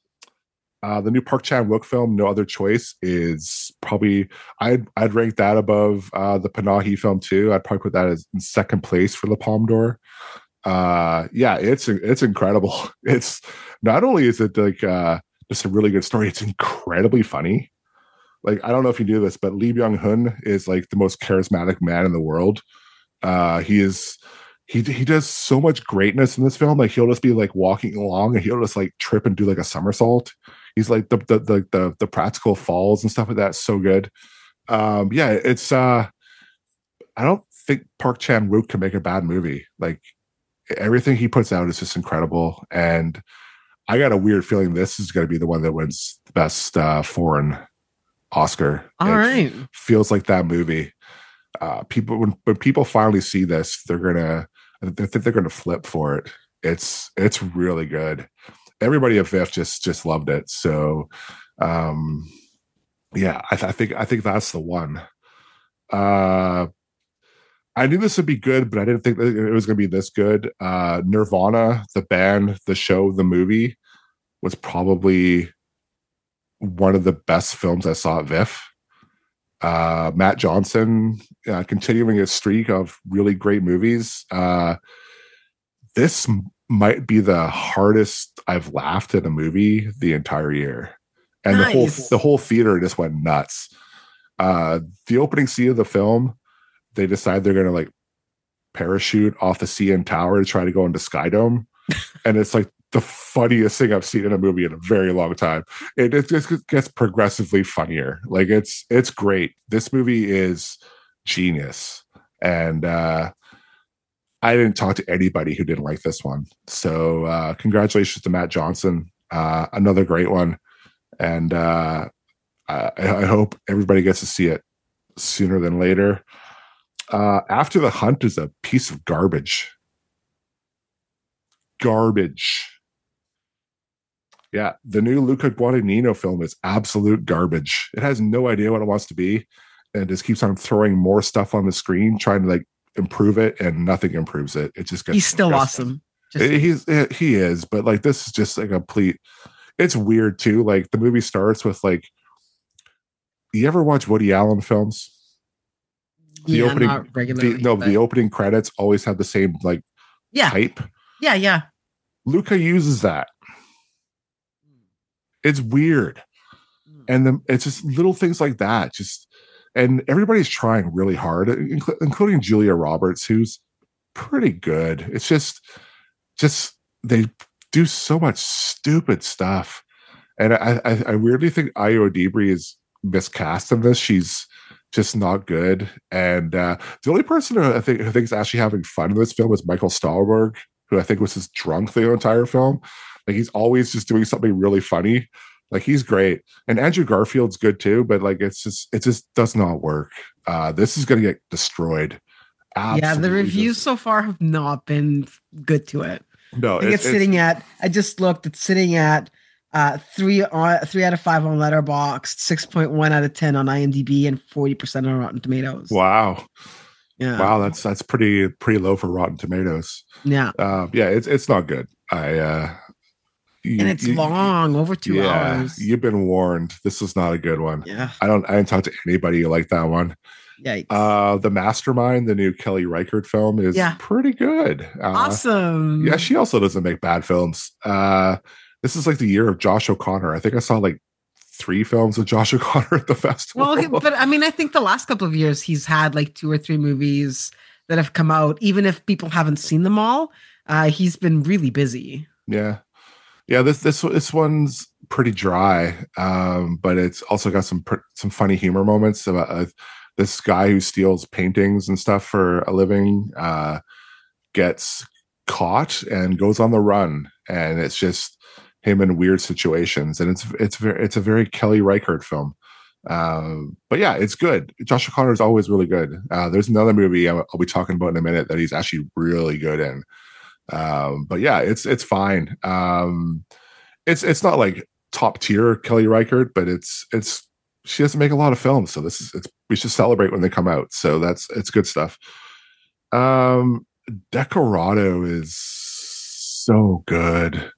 uh the new Park Chan-wook film, No Other Choice, is probably I'd I'd rank that above uh the Panahi film too. I'd probably put that as in second place for the Palme d'Or. Uh yeah, it's it's incredible. It's not only is it like uh just a really good story, it's incredibly funny. Like, I don't know if you knew this, but Lee Byung-hun is like the most charismatic man in the world. Uh, he is, he he does so much greatness in this film. Like, he'll just be like walking along and he'll just like trip and do like a somersault. He's like the the the the, the practical falls and stuff like that. So good. Um, yeah, it's. Uh, I don't think Park Chan-wook can make a bad movie. Like, everything he puts out is just incredible, and I got a weird feeling this is going to be the one that wins the best uh, foreign Oscar. All it right. Feels like that movie. Uh, people when when people finally see this, they're gonna I think they're gonna flip for it. It's it's really good. Everybody at V I F just just loved it. So um yeah, I, th- I think I think that's the one. Uh I knew this would be good, but I didn't think that it was gonna be this good. Uh Nirvana, the band, the show, the movie was probably one of the best films I saw at V I F. Uh, Matt Johnson uh, continuing his streak of really great movies. Uh, this m- might be the hardest I've laughed at a movie the entire year, and nice. the whole the whole theater just went nuts. Uh, the opening scene of the film, they decide they're going to like parachute off the C N Tower to try to go into Skydome, and it's like the funniest thing I've seen in a movie in a very long time. It, it just gets progressively funnier. Like, it's it's great. This movie is genius. And uh, I didn't talk to anybody who didn't like this one. So uh, congratulations to Matt Johnson. Uh, another great one. And uh, I, I hope everybody gets to see it sooner than later. Uh, After the Hunt is a piece of garbage. Garbage. Yeah, the new Luca Guadagnino film is absolute garbage. It has no idea what it wants to be, and just keeps on throwing more stuff on the screen, trying to like improve it, and nothing improves it. It just gets. He's still awesome. Just it, he's it, he is, but like this is just a complete. It's weird too. Like, the movie starts with like. You ever watch Woody Allen films? The yeah, opening, not regularly. The, no, but... the opening credits always have the same like yeah. type. Yeah, yeah. Luca uses that. It's weird. And then it's just little things like that. Just and everybody's trying really hard, inc- including Julia Roberts, who's pretty good. It's just just they do so much stupid stuff. And I I, I weirdly think Ayo Edebiri is miscast in this. She's just not good. And uh, the only person who I think who thinks actually having fun in this film is Michael Stahlberg, who I think was just drunk the entire film. Like, he's always just doing something really funny. Like, he's great. And Andrew Garfield's good too, but like, it's just, it just does not work. Uh, this is going to get destroyed. Absolutely. Yeah. The reviews so far have not been good to it. No, I think it's, it's sitting it's, at, I just looked, it's sitting at uh, three on three out of five on Letterboxd, six point one out of ten on IMDb, and forty percent on Rotten Tomatoes. Wow. Yeah. Wow. That's, that's pretty, pretty low for Rotten Tomatoes. Yeah. Uh, yeah. It's, it's not good. I, uh, You, and it's you, long, over two yeah, hours. You've been warned. This is not a good one. Yeah, I don't. I didn't talk to anybody who liked that one. Yikes. Uh, The Mastermind, the new Kelly Reichardt film, is yeah. pretty good. Uh, awesome. Yeah, she also doesn't make bad films. Uh, this is like the year of Josh O'Connor. I think I saw like three films with Josh O'Connor at the festival. Well, but I mean, I think the last couple of years he's had like two or three movies that have come out, even if people haven't seen them all. Uh, he's been really busy. Yeah. Yeah, this this this one's pretty dry, um, but it's also got some some funny humor moments. About, uh, this guy who steals paintings and stuff for a living uh, gets caught and goes on the run, and it's just him in weird situations, and it's it's very it's a very Kelly Reichardt film. Um, but yeah, it's good. Josh O'Connor is always really good. Uh, there's another movie I'll, I'll be talking about in a minute that he's actually really good in. Um, but yeah, it's it's fine. Um, it's it's not like top tier Kelly Reichardt, but it's it's she doesn't make a lot of films, so this is it's we should celebrate when they come out. So that's it's good stuff. Um, Decorado is so good,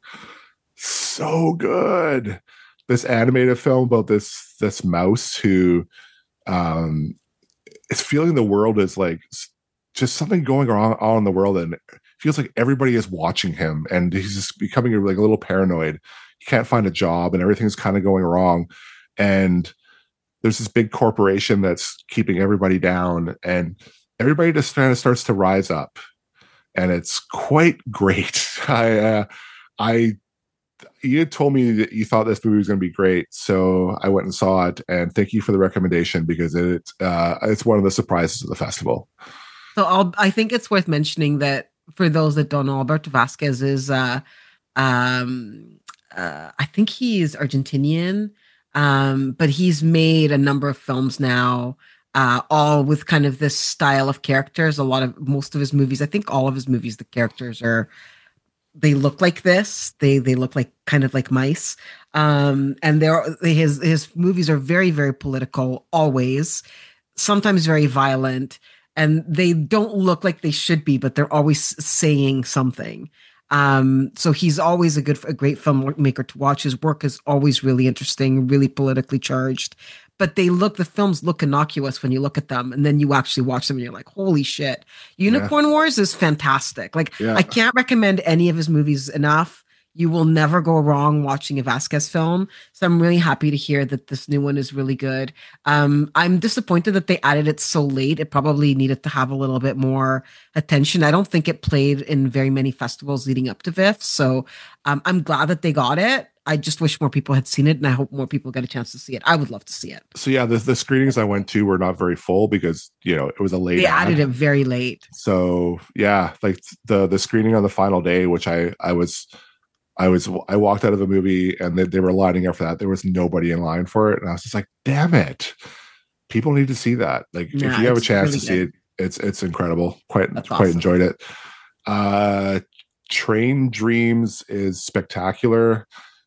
so good. This animated film about this this mouse who um is feeling the world is like just something going on, on in the world, and feels like everybody is watching him, and he's just becoming like a little paranoid. He can't find a job, and everything's kind of going wrong. And there's this big corporation that's keeping everybody down, and everybody just kind of starts to rise up, and it's quite great. I, uh, I, you had told me that you thought this movie was going to be great, so I went and saw it. And thank you for the recommendation, because it, uh, it's one of the surprises of the festival. So I'll, I think it's worth mentioning that for those that don't know, Alberto Vasquez is, uh, um, uh, I think he is Argentinian, um, but he's made a number of films now, uh, all with kind of this style of characters. A lot of most of his movies, I think all of his movies, the characters are they look like this. They they look like kind of like mice. Um, and they're his his movies are very very political, always, sometimes very violent, and they don't look like they should be, but they're always saying something. Um, so he's always a good, a great filmmaker to watch. His work is always really interesting, really politically charged. But they look, the films look innocuous when you look at them, and then you actually watch them and you're like, holy shit. Unicorn yeah. Wars is fantastic. Like, yeah. I can't recommend any of his movies enough. You will never go wrong watching a Vasquez film. So I'm really happy to hear that this new one is really good. Um, I'm disappointed that they added it so late. It probably needed to have a little bit more attention. I don't think it played in very many festivals leading up to V I F. So um, I'm glad that they got it. I just wish more people had seen it, and I hope more people get a chance to see it. I would love to see it. So yeah, the, the screenings I went to were not very full because, you know, it was a late They added ad. it very late. So yeah, like the the screening on the final day, which I I was I was I walked out of the movie and they, they were lining up for that. There was nobody in line for it, and I was just like, damn it. People need to see that. Like yeah, if you have a chance really to good. see it, it's it's incredible. Quite That's quite awesome. enjoyed it. Uh Train Dreams is spectacular.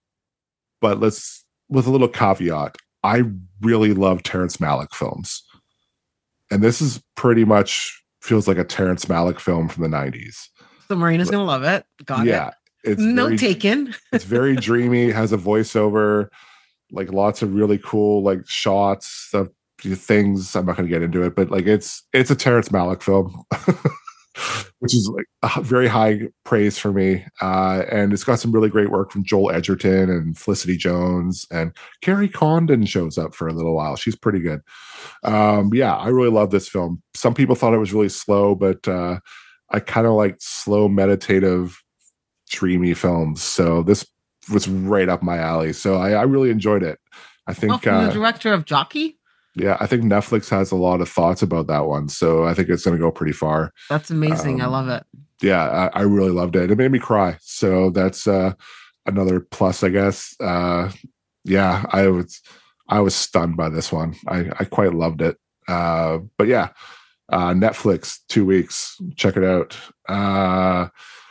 But let's, with a little caveat, I really love Terrence Malick films. And this is pretty much feels like a Terrence Malick film from the nineties. So Marina's going to love it. Got yeah, it. It's Note very, taken. It's very dreamy, has a voiceover, like lots of really cool like shots of things. I'm not going to get into it, but like it's it's a Terrence Malick film. Which is like a very high praise for me. Uh, and it's got some really great work from Joel Edgerton and Felicity Jones, and Carrie Condon shows up for a little while. She's pretty good. Um, yeah, I really love this film. Some people thought it was really slow, but uh, I kind of like slow, meditative, dreamy films. So this was right up my alley. So I, I really enjoyed it. I think oh, from the uh, director of Jockey. Yeah, I think Netflix has a lot of thoughts about that one, so I think it's going to go pretty far. That's amazing. Um, I love it. Yeah, I, I really loved it. It made me cry, so that's uh, another plus, I guess. Uh, yeah, I was I was stunned by this one. I, I quite loved it. Uh, but yeah, uh, Netflix, two weeks. Check it out. Uh,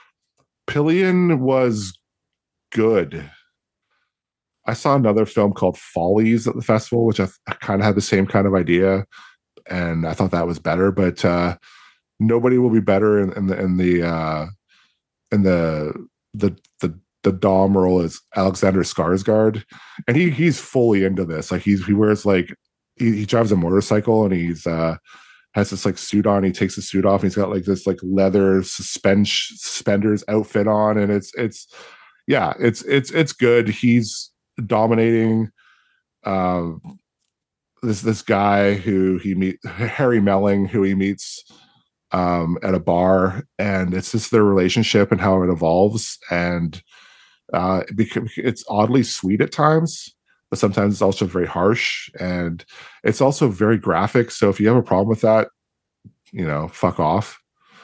Pillion was good. I saw another film called Follies at the festival, which I, I kind of had the same kind of idea, and I thought that was better. But uh, nobody will be better in, in the in the uh, in the the the the Dom role is Alexander Skarsgård, and he he's fully into this. Like he's he wears like he, he drives a motorcycle, and he's uh, has this like suit on. He takes the suit off, and he's got like this like leather suspend suspenders outfit on, and it's it's yeah, it's it's it's good. He's dominating um this this guy who he meet Harry Melling, who he meets um at a bar, and it's just their relationship and how it evolves, and uh it beca- it's oddly sweet at times. but sometimes it's also very harsh, and it's also very graphic. So if you have a problem with that, you know, fuck off.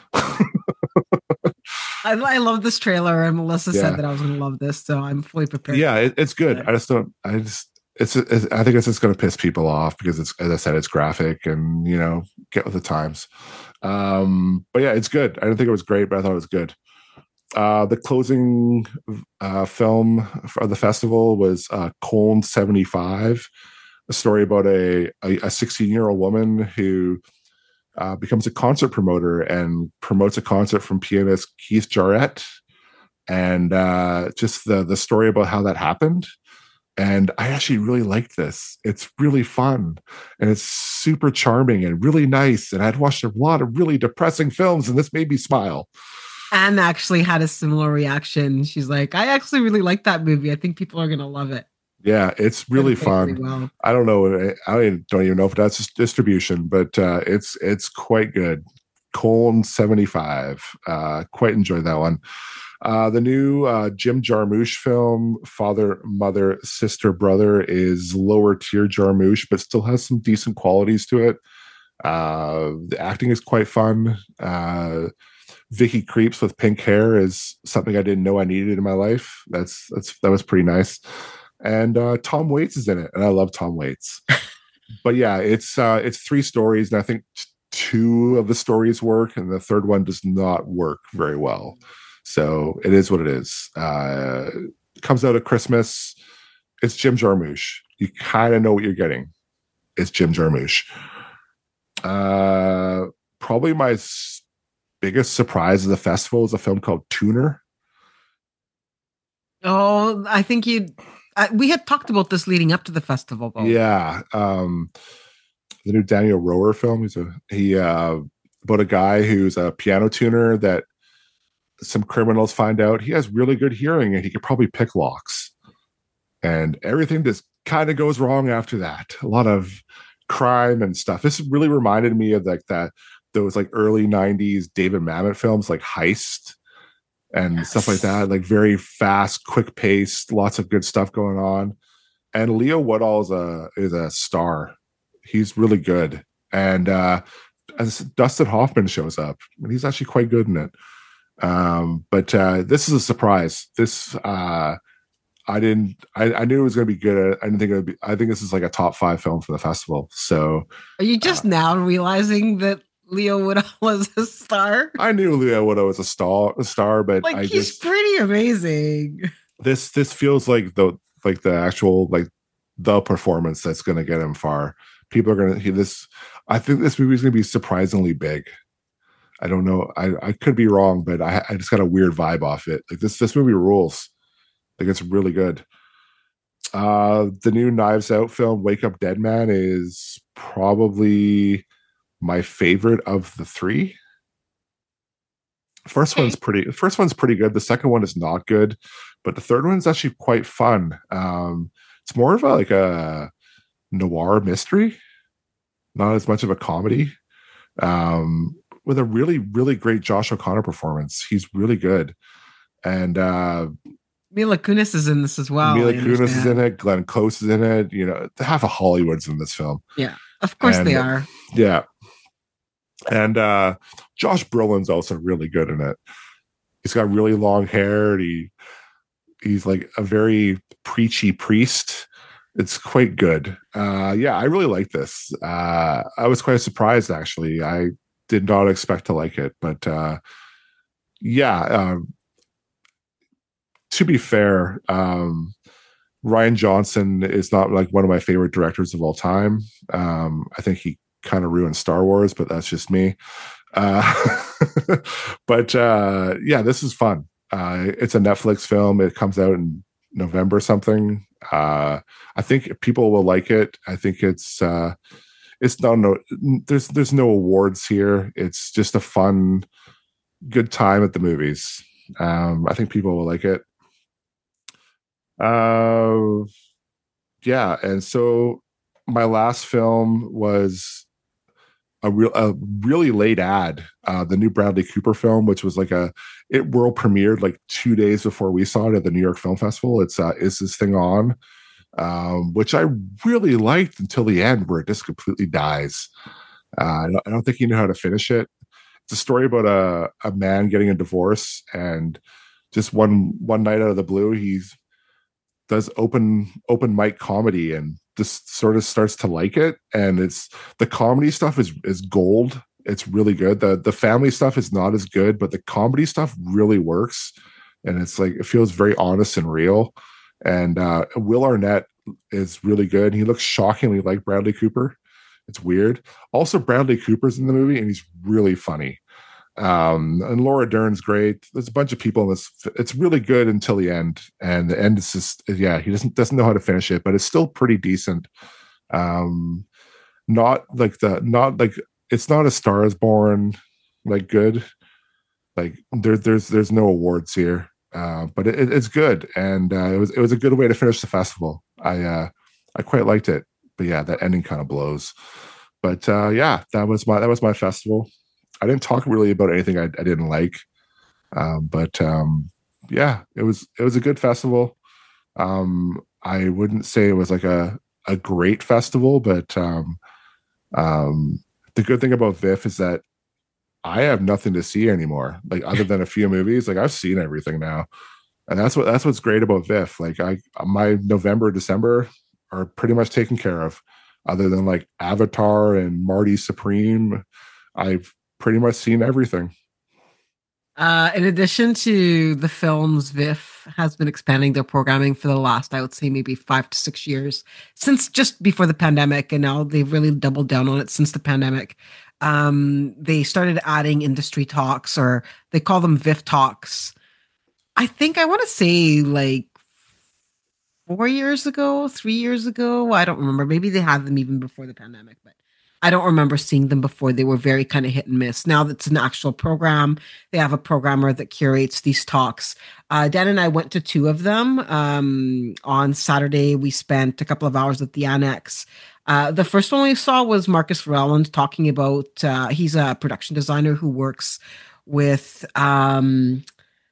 I, I love this trailer, and Melissa Yeah. said that I was going to love this, so I'm fully prepared. Yeah, it, it's good. I just don't. I just. It's. it's I think it's just going to piss people off because it's, as I said, it's graphic and you know, get with the times. Um, but yeah, it's good. I didn't think it was great, but I thought it was good. Uh, the closing uh, film for the festival was uh, Colne seventy-five, a story about a a sixteen year old woman who uh, becomes a concert promoter and promotes a concert from pianist Keith Jarrett, and uh, just the the story about how that happened. And I actually really liked this. It's really fun and it's super charming and really nice. And I'd watched a lot of really depressing films, and this made me smile. Anne actually had a similar reaction. She's like, I actually really like that movie. I think people are going to love it. Yeah, it's really fun. Really well. I don't know. I don't even know if that's distribution, but uh, it's it's quite good. Colne seventy-five. Uh, quite enjoyed that one. Uh, the new uh, Jim Jarmusch film, Father, Mother, Sister, Brother, is lower tier Jarmusch, but still has some decent qualities to it. Uh, the acting is quite fun. Uh, Vicky Creeps with pink hair is something I didn't know I needed in my life. That's that's that was pretty nice. And uh, Tom Waits is in it, and I love Tom Waits. But yeah, it's uh, it's three stories, and I think two of the stories work, and the third one does not work very well. So it is what it is. Uh, it comes out at Christmas. It's Jim Jarmusch. You kind of know what you're getting. It's Jim Jarmusch. Uh, probably my s- biggest surprise of the festival is a film called Tuner. Oh, I think you. Uh, we had talked about this leading up to the festival. Though. Yeah, um, the new Daniel Roher film. He's a he uh, about a guy who's a piano tuner that some criminals find out he has really good hearing and he could probably pick locks, and everything just kind of goes wrong after that. A lot of crime and stuff. This really reminded me of like that those like early nineties David Mamet films, like Heist and yes. stuff like that. Like very fast, quick paced, lots of good stuff going on. And Leo Woodall is a is a star. He's really good. And uh, as Dustin Hoffman shows up, and he's actually quite good in it. Um, but uh, this is a surprise. This uh, I didn't. I, I knew it was going to be good. I didn't think it would be. I think this is like a top five film for the festival. So, are you just uh, now realizing that Leo Woodall was a star? I knew Leo Woodall was a star, a star, but like I he's just, pretty amazing. This this feels like the like the actual like the performance that's going to get him far. People are going to hear this. I think this movie is going to be surprisingly big. I don't know. I, I could be wrong, but I, I just got a weird vibe off it. Like this, this movie rules. Like it's really good. Uh, the new Knives Out film, Wake Up Dead Man, is probably my favorite of the three. First okay. one's pretty. First one's pretty good. The second one is not good, but the third one's actually quite fun. Um, it's more of a, like a noir mystery, not as much of a comedy. Um, with a really, really great Josh O'Connor performance. He's really good. And uh, Mila Kunis is in this as well. Mila Kunis is in it. Glenn Close is in it. You know, half of Hollywood's in this film. Yeah, of course and, they are. Yeah. And uh, Josh Brolin's also really good in it. He's got really long hair. And he He's like a very preachy priest. It's quite good. Uh, yeah, I really like this. Uh, I was quite surprised, actually. I did not expect to like it, but uh, yeah. Um, to be fair, um, Rian Johnson is not like one of my favorite directors of all time. Um, I think he kind of ruined Star Wars, but that's just me. Uh, but uh, yeah, this is fun. Uh, it's a Netflix film. It comes out in November or something. Uh, I think people will like it. I think it's uh, it's not no there's there's no awards here. It's just a fun, good time at the movies. Um, I think people will like it. Uh, yeah, and so my last film was a real a really late ad, uh, the new Bradley Cooper film, which was like a it world premiered like two days before we saw it at the New York Film Festival. It's uh, Is This Thing On? um, which I really liked until the end, where it just completely dies. Uh, I, don't, I don't think he knew how to finish it. It's a story about a a man getting a divorce, and just one one night out of the blue, he's does open open mic comedy and just sort of starts to like it. And it's the comedy stuff is is gold. It's really good. The the family stuff is not as good, but the comedy stuff really works. And it's like it feels very honest and real. And uh, Will Arnett is really good. He looks shockingly like Bradley Cooper. It's weird. Also, Bradley Cooper's in the movie, and he's really funny. Um, and Laura Dern's great. There's a bunch of people in this. It's really good until the end, and the end is just yeah. He doesn't doesn't know how to finish it, but it's still pretty decent. Um, not like the not like it's not a Star is Born like good. Like there, there's there's no awards here, uh, but it, it's good, and uh, it was it was a good way to finish the festival. I uh, I quite liked it, but yeah, that ending kind of blows. But uh, yeah, that was my that was my festival. I didn't talk really about anything I, I didn't like, um, but um, yeah, it was it was a good festival. Um, I wouldn't say it was like a a great festival, but um, um, the good thing about V I F is that I have nothing to see anymore, like other than a few movies. Like I've seen everything now, and that's what that's what's great about V I F. Like I my November, December are pretty much taken care of, other than like Avatar and Marty Supreme. I've pretty much seen everything. Uh, in addition to the films, V I F has been expanding their programming for the last, I would say, maybe five to six years since just before the pandemic, and now they've really doubled down on it since the pandemic. Um, they started adding industry talks, or they call them V I F talks. I think I want to say like four years ago, three years ago. I don't remember. Maybe they had them even before the pandemic, but I don't remember seeing them before. They were very kind of hit and miss. Now that's an actual program. They have a programmer that curates these talks. Uh, Dan and I went to two of them. Um, on Saturday, we spent a couple of hours at the Annex. Uh, the first one we saw was Marcus Rowland talking about, uh, he's a production designer who works with um,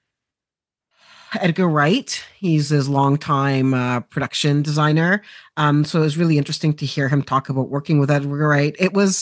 Edgar Wright. He's his longtime uh, production designer. Um, so it was really interesting to hear him talk about working with Edgar Wright. It was,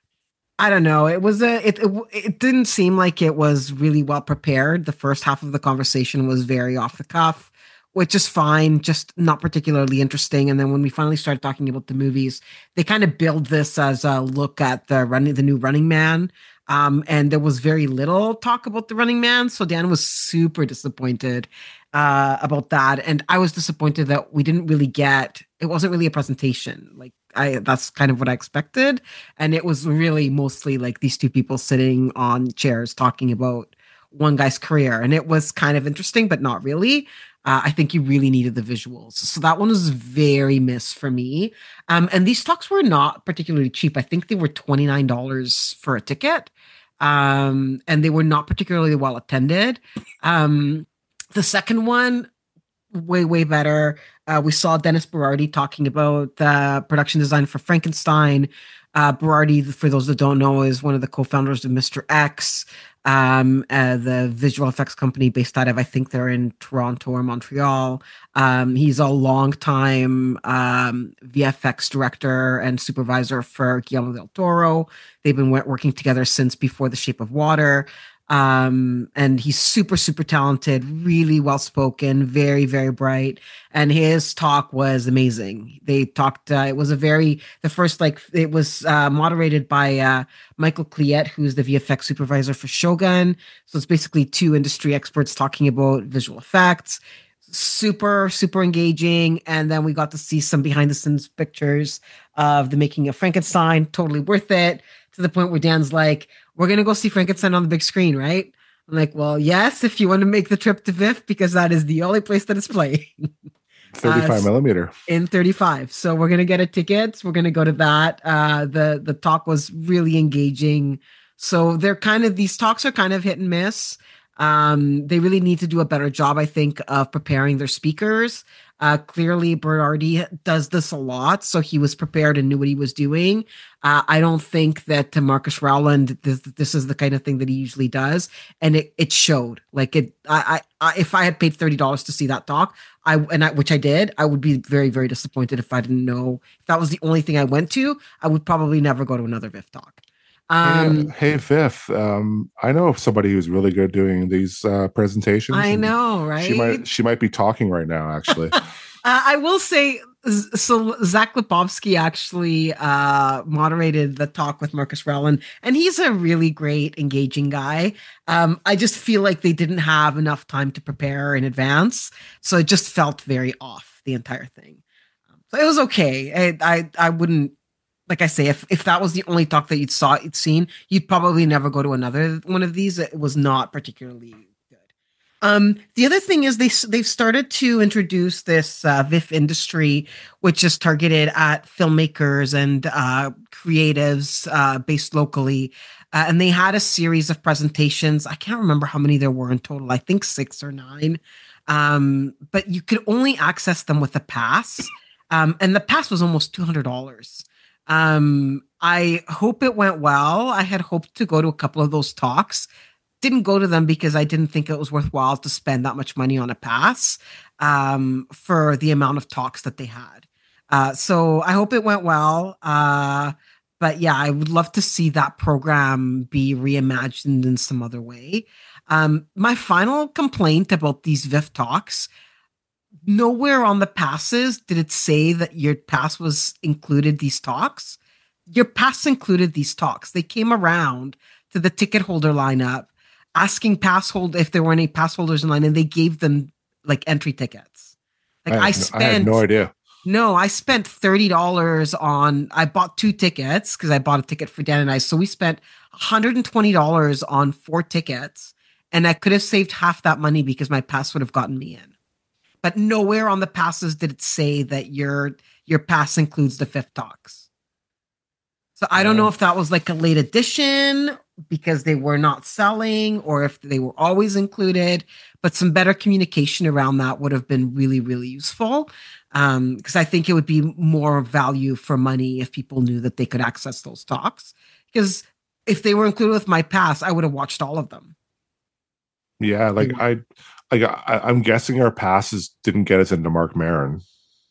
I don't know, it was a, it, it, it didn't seem like it was really well prepared. The first half of the conversation was very off the cuff, which is fine, just not particularly interesting. And then when we finally started talking about the movies, they kind of build this as a look at the running, the new Running Man. Um, and there was very little talk about the Running Man. So Dan was super disappointed uh, about that. And I was disappointed that we didn't really get, it wasn't really a presentation. Like I, that's kind of what I expected. And it was really mostly like these two people sitting on chairs talking about one guy's career. And it was kind of interesting, but not really. Uh, I think you really needed the visuals. So that one was very miss for me. Um, and these talks were not particularly cheap. I think they were twenty-nine dollars for a ticket. Um, and they were not particularly well attended. Um, the second one, way, way better. Uh, we saw Dennis Berardi talking about the production design for Frankenstein. Uh, Berardi, for those that don't know, is one of the co-founders of Mister X, um, uh, the visual effects company based out of, I think they're in Toronto or Montreal. Um, he's a longtime um, V F X director and supervisor for Guillermo del Toro. They've been working together since before The Shape of Water. Um, and he's super, super talented, really well spoken, very, very bright. And his talk was amazing. They talked, uh, it was a very, the first, like, it was uh, moderated by uh, Michael Cliet, who's the V F X supervisor for Shogun. So it's basically two industry experts talking about visual effects. Super, super engaging. And then we got to see some behind the scenes pictures of the making of Frankenstein. Totally worth it. To the point where Dan's like, we're going to go see Frankenstein on the big screen, right? I'm like, well, yes, if you want to make the trip to V I F, because that is the only place that is playing. thirty-five uh, millimeter. In thirty-five. So we're going to get a ticket. We're going to go to that. Uh, the, the talk was really engaging. So they're kind of, these talks are kind of hit and miss. Um, they really need to do a better job, I think, of preparing their speakers. Uh, clearly, Bernardi does this a lot, so he was prepared and knew what he was doing. Uh, I don't think that to Marcus Rowland, this, this is the kind of thing that he usually does, and it, it showed. Like it, I, I, I if I had paid thirty dollars to see that talk, I and I, which I did, I would be very, very disappointed if I didn't know. If that was the only thing I went to, I would probably never go to another V I F talk. Hey, uh, Um, hey, Viv. Um, I know of somebody who's really good doing these uh, presentations, I and know, she right? might she might be talking right now. Actually, uh, I will say, so Zach Lipovsky actually uh, moderated the talk with Marcus Rowland, and he's a really great, engaging guy. Um, I just feel like they didn't have enough time to prepare in advance, so it just felt very off the entire thing. Um, so it was okay. I, I I wouldn't like I say if if that was the only talk that you'd saw you'd seen, you'd probably never go to another one of these. It was not particularly um, the other thing is they they've started to introduce this uh, V I F industry, which is targeted at filmmakers and uh, creatives uh, based locally. Uh, and they had a series of presentations. I can't remember how many there were in total. I think six or nine. Um, but you could only access them with a pass, um, and the pass was almost two hundred dollars. Um, I hope it went well. I had hoped to go to a couple of those talks, didn't go to them because I didn't think it was worthwhile to spend that much money on a pass um, for the amount of talks that they had. Uh, so I hope it went well. Uh, but yeah, I would love to see that program be reimagined in some other way. Um, my final complaint about these V I F talks, nowhere on the passes did it say that your pass was included these talks. Your pass included these talks. They came around to the ticket holder lineup asking pass hold if there were any pass holders in line, and they gave them like entry tickets. Like I I have no, I have spent no idea. no, I spent thirty dollars on I bought two tickets because I bought a ticket for Dan and I. So we spent one hundred twenty dollars on four tickets, and I could have saved half that money because my pass would have gotten me in. But nowhere on the passes did it say that your your pass includes the V I F talks. So I don't know if that was like a late addition because they were not selling or if they were always included, but some better communication around that would have been really, really useful. Um, because I think it would be more value for money if people knew that they could access those talks. Because if they were included with my pass, I would have watched all of them. Yeah, like I, like I, I'm guessing our passes didn't get us into Mark Maron.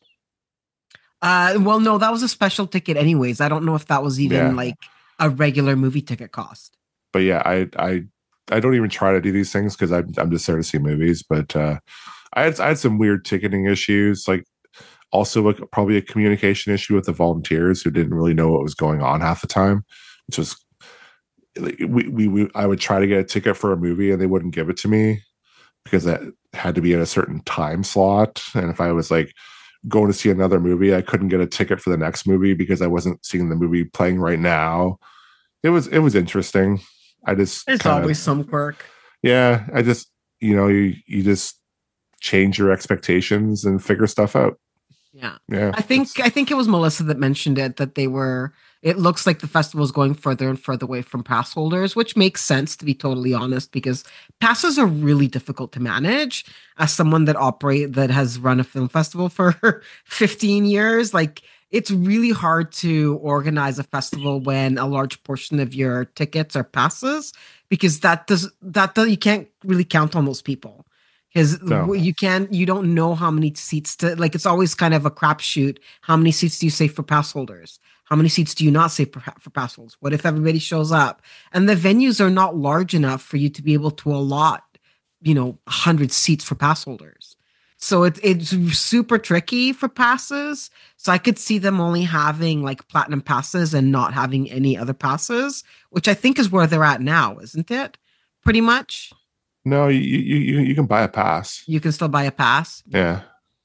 Uh, well, no, that was a special ticket, anyways. I don't know if that was even Yeah. like a regular movie ticket cost. But yeah, I I I don't even try to do these things because I'm I'm just there to see movies. But uh, I had I had some weird ticketing issues, like also a, probably a communication issue with the volunteers who didn't really know what was going on half the time, which was like, we, we we I would try to get a ticket for a movie and they wouldn't give it to me because that had to be in a certain time slot, and if I was like going to see another movie, I couldn't get a ticket for the next movie because I wasn't seeing the movie playing right now. It was it was interesting. I just There's kinda, always some quirk. yeah, I just you know you you just change your expectations and figure stuff out. Yeah. Yeah, I think I think it was Melissa that mentioned it that they were it looks like the festival is going further and further away from pass holders, which makes sense to be totally honest because passes are really difficult to manage. As someone that operate that has run a film festival for fifteen years, like it's really hard to organize a festival when a large portion of your tickets are passes because that does that does, you can't really count on those people because no. you can't you don't know how many seats to like it's always kind of a crapshoot. How many seats do you save for pass holders? How many seats do you not save for, for pass holders? What if everybody shows up? And the venues are not large enough for you to be able to allot, you know, one hundred seats for pass holders. So it, it's super tricky for passes. So I could see them only having like platinum passes and not having any other passes, which I think is where they're at now, isn't it? Pretty much. No, you you you can buy a pass. You can still buy a pass. Yeah.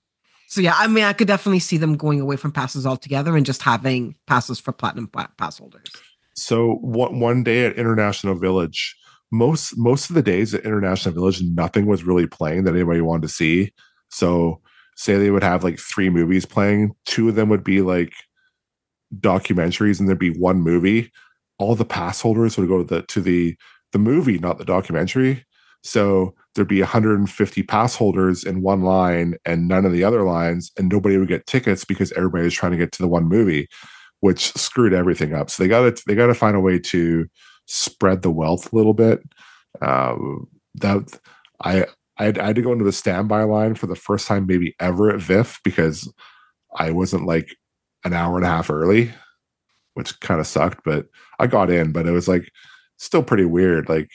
So yeah, I mean, I could definitely see them going away from passes altogether and just having passes for platinum pass holders. So one one day at International Village, most most of the days at International Village, nothing was really playing that anybody wanted to see. So say they would have like three movies playing, two of them would be like documentaries, and there'd be one movie. All the pass holders would go to the to the the movie, not the documentary. So there'd be one hundred fifty pass holders in one line and none of the other lines, and nobody would get tickets because everybody was trying to get to the one movie, which screwed everything up. So they got to they got to find a way to spread the wealth a little bit. Um, that I I had, I had to go into the standby line for the first time maybe ever at V I F because I wasn't like an hour and a half early, which kind of sucked, but I got in. But it was like still pretty weird. Like,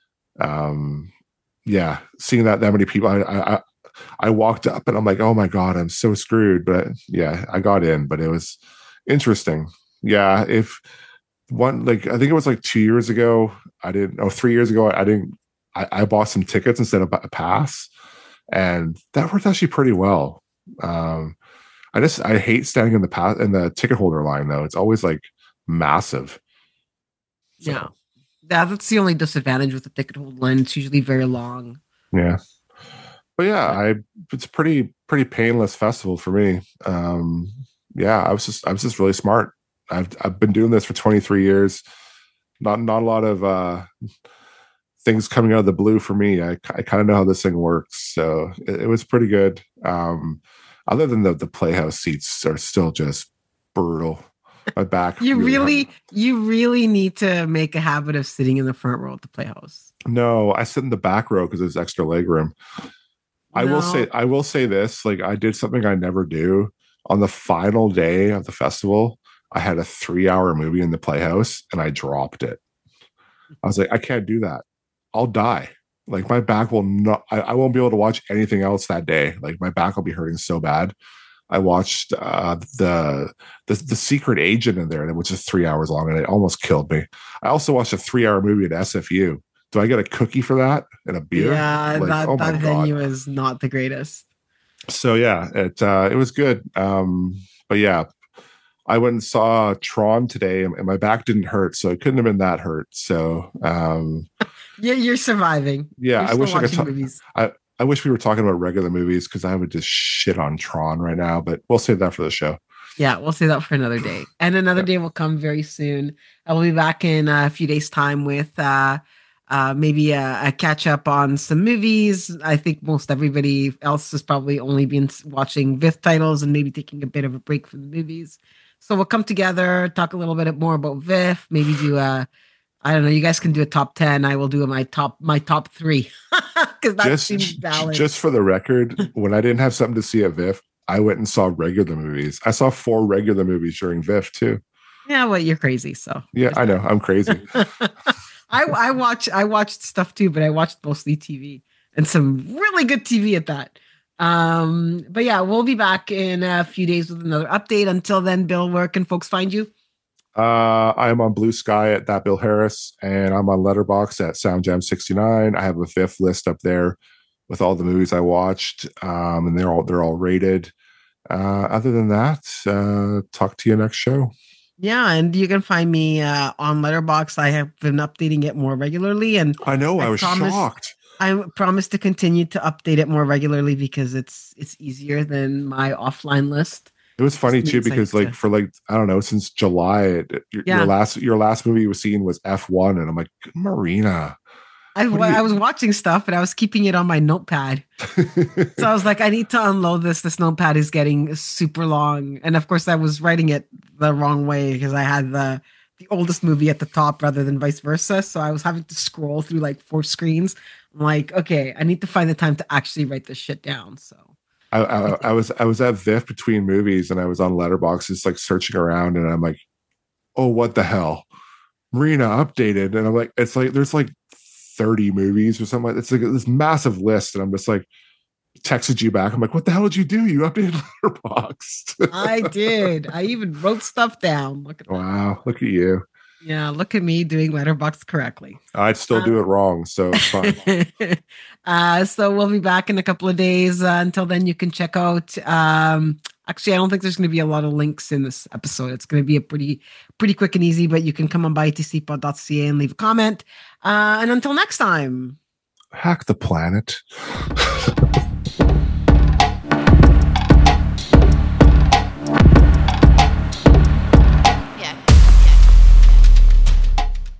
um, yeah, seeing that that many people, I I I walked up and I'm like, oh my god, I'm so screwed. But yeah, I got in, but it was interesting. Yeah, if one like I think it was like two years ago, I didn't. Oh, three years ago, I didn't. I, I bought some tickets instead of a pass, and that worked actually pretty well. Um, I just I hate standing in the pass in the ticket holder line though. It's always like massive. So. Yeah, yeah, that's the only disadvantage with the ticket holder line. It's usually very long. Yeah, but yeah, I it's a pretty pretty painless festival for me. Um, yeah, I was just I was just really smart. I've I've been doing this for twenty-three years. Not not a lot of uh, things coming out of the blue for me. I I kind of know how this thing works, so it, it was pretty good. Um, other than the the Playhouse seats are still just brutal. My back. you really, really hurt. you really need to make a habit of sitting in the front row at the Playhouse. No, I sit in the back row because there's extra leg room. I no. will say I will say this: like I did something I never do on the final day of the festival. I had a three-hour movie in the Playhouse, and I dropped it. I was like, I can't do that. I'll die. Like my back will not. I, I won't be able to watch anything else that day. Like my back will be hurting so bad. I watched uh, the, the the Secret Agent in there, which is three hours long, and it almost killed me. I also watched a three-hour movie at S F U. Do I get a cookie for that and a beer? Yeah, like, that, oh that venue is not the greatest. So yeah, it uh, it was good. Um, but yeah. I went and saw Tron today, and my back didn't hurt, so it couldn't have been that hurt. So, um, yeah, you're surviving. Yeah, you're I wish I could talk. Movies. I I wish we were talking about regular movies because I would just shit on Tron right now. But we'll save that for the show. Yeah, we'll save that for another day, and another yeah. day will come very soon. I will be back in a few days' time with uh, uh, maybe a, a catch up on some movies. I think most everybody else has probably only been watching V I F titles and maybe taking a bit of a break from the movies. So we'll come together, talk a little bit more about V I F, maybe do a, I don't know, you guys can do a top ten. I will do my top my top three because that just, seems balanced. Just for the record, when I didn't have something to see at V I F, I went and saw regular movies. I saw four regular movies during V I F too. Yeah, well, you're crazy. So yeah, I know, I'm crazy. I I watch I watched stuff too, but I watched mostly T V and some really good T V at that. Um, but yeah, we'll be back in a few days with another update. Until then, Bill, where can folks find you? Uh, I'm on Blue Sky at that Bill Harris, and I'm on Letterboxd at SoundJam sixty-nine. I have a V I F list up there with all the movies I watched, um, and they're all they're all rated. Uh, other than that, uh, talk to you next show. Yeah, and you can find me uh, on Letterboxd. I have been updating it more regularly, and I know I, I was promise, shocked. I promise to continue to update it more regularly because it's it's easier than my offline list. It was funny too because like to... for like I don't know since July, it, your, yeah. your last your last movie you was seeing was F one, and I'm like Marina. I, you... I was watching stuff and I was keeping it on my notepad, so I was like, I need to unload this. This notepad is getting super long, and of course I was writing it the wrong way because I had the the oldest movie at the top rather than vice versa. So I was having to scroll through like four screens. I'm like, okay, I need to find the time to actually write this shit down. So I, I, I was I was at V I F between movies, and I was on Letterboxd just like searching around, and I'm like, oh, what the hell, Marina updated, and I'm like, it's like there's like thirty movies or something like that. It's like this massive list, and I'm just like texted you back. I'm like, what the hell did you do? You updated Letterboxd. I did. I even wrote stuff down. Look at that. Wow, look at you. Yeah, look at me doing Letterboxd correctly. I'd still um, do it wrong, so it's fine. uh, so we'll be back in a couple of days. Uh, until then, you can check out. Um, actually, I don't think there's going to be a lot of links in this episode. It's going to be a pretty, pretty quick and easy. But you can come on by t c pod dot c a and leave a comment. Uh, and until next time, hack the planet.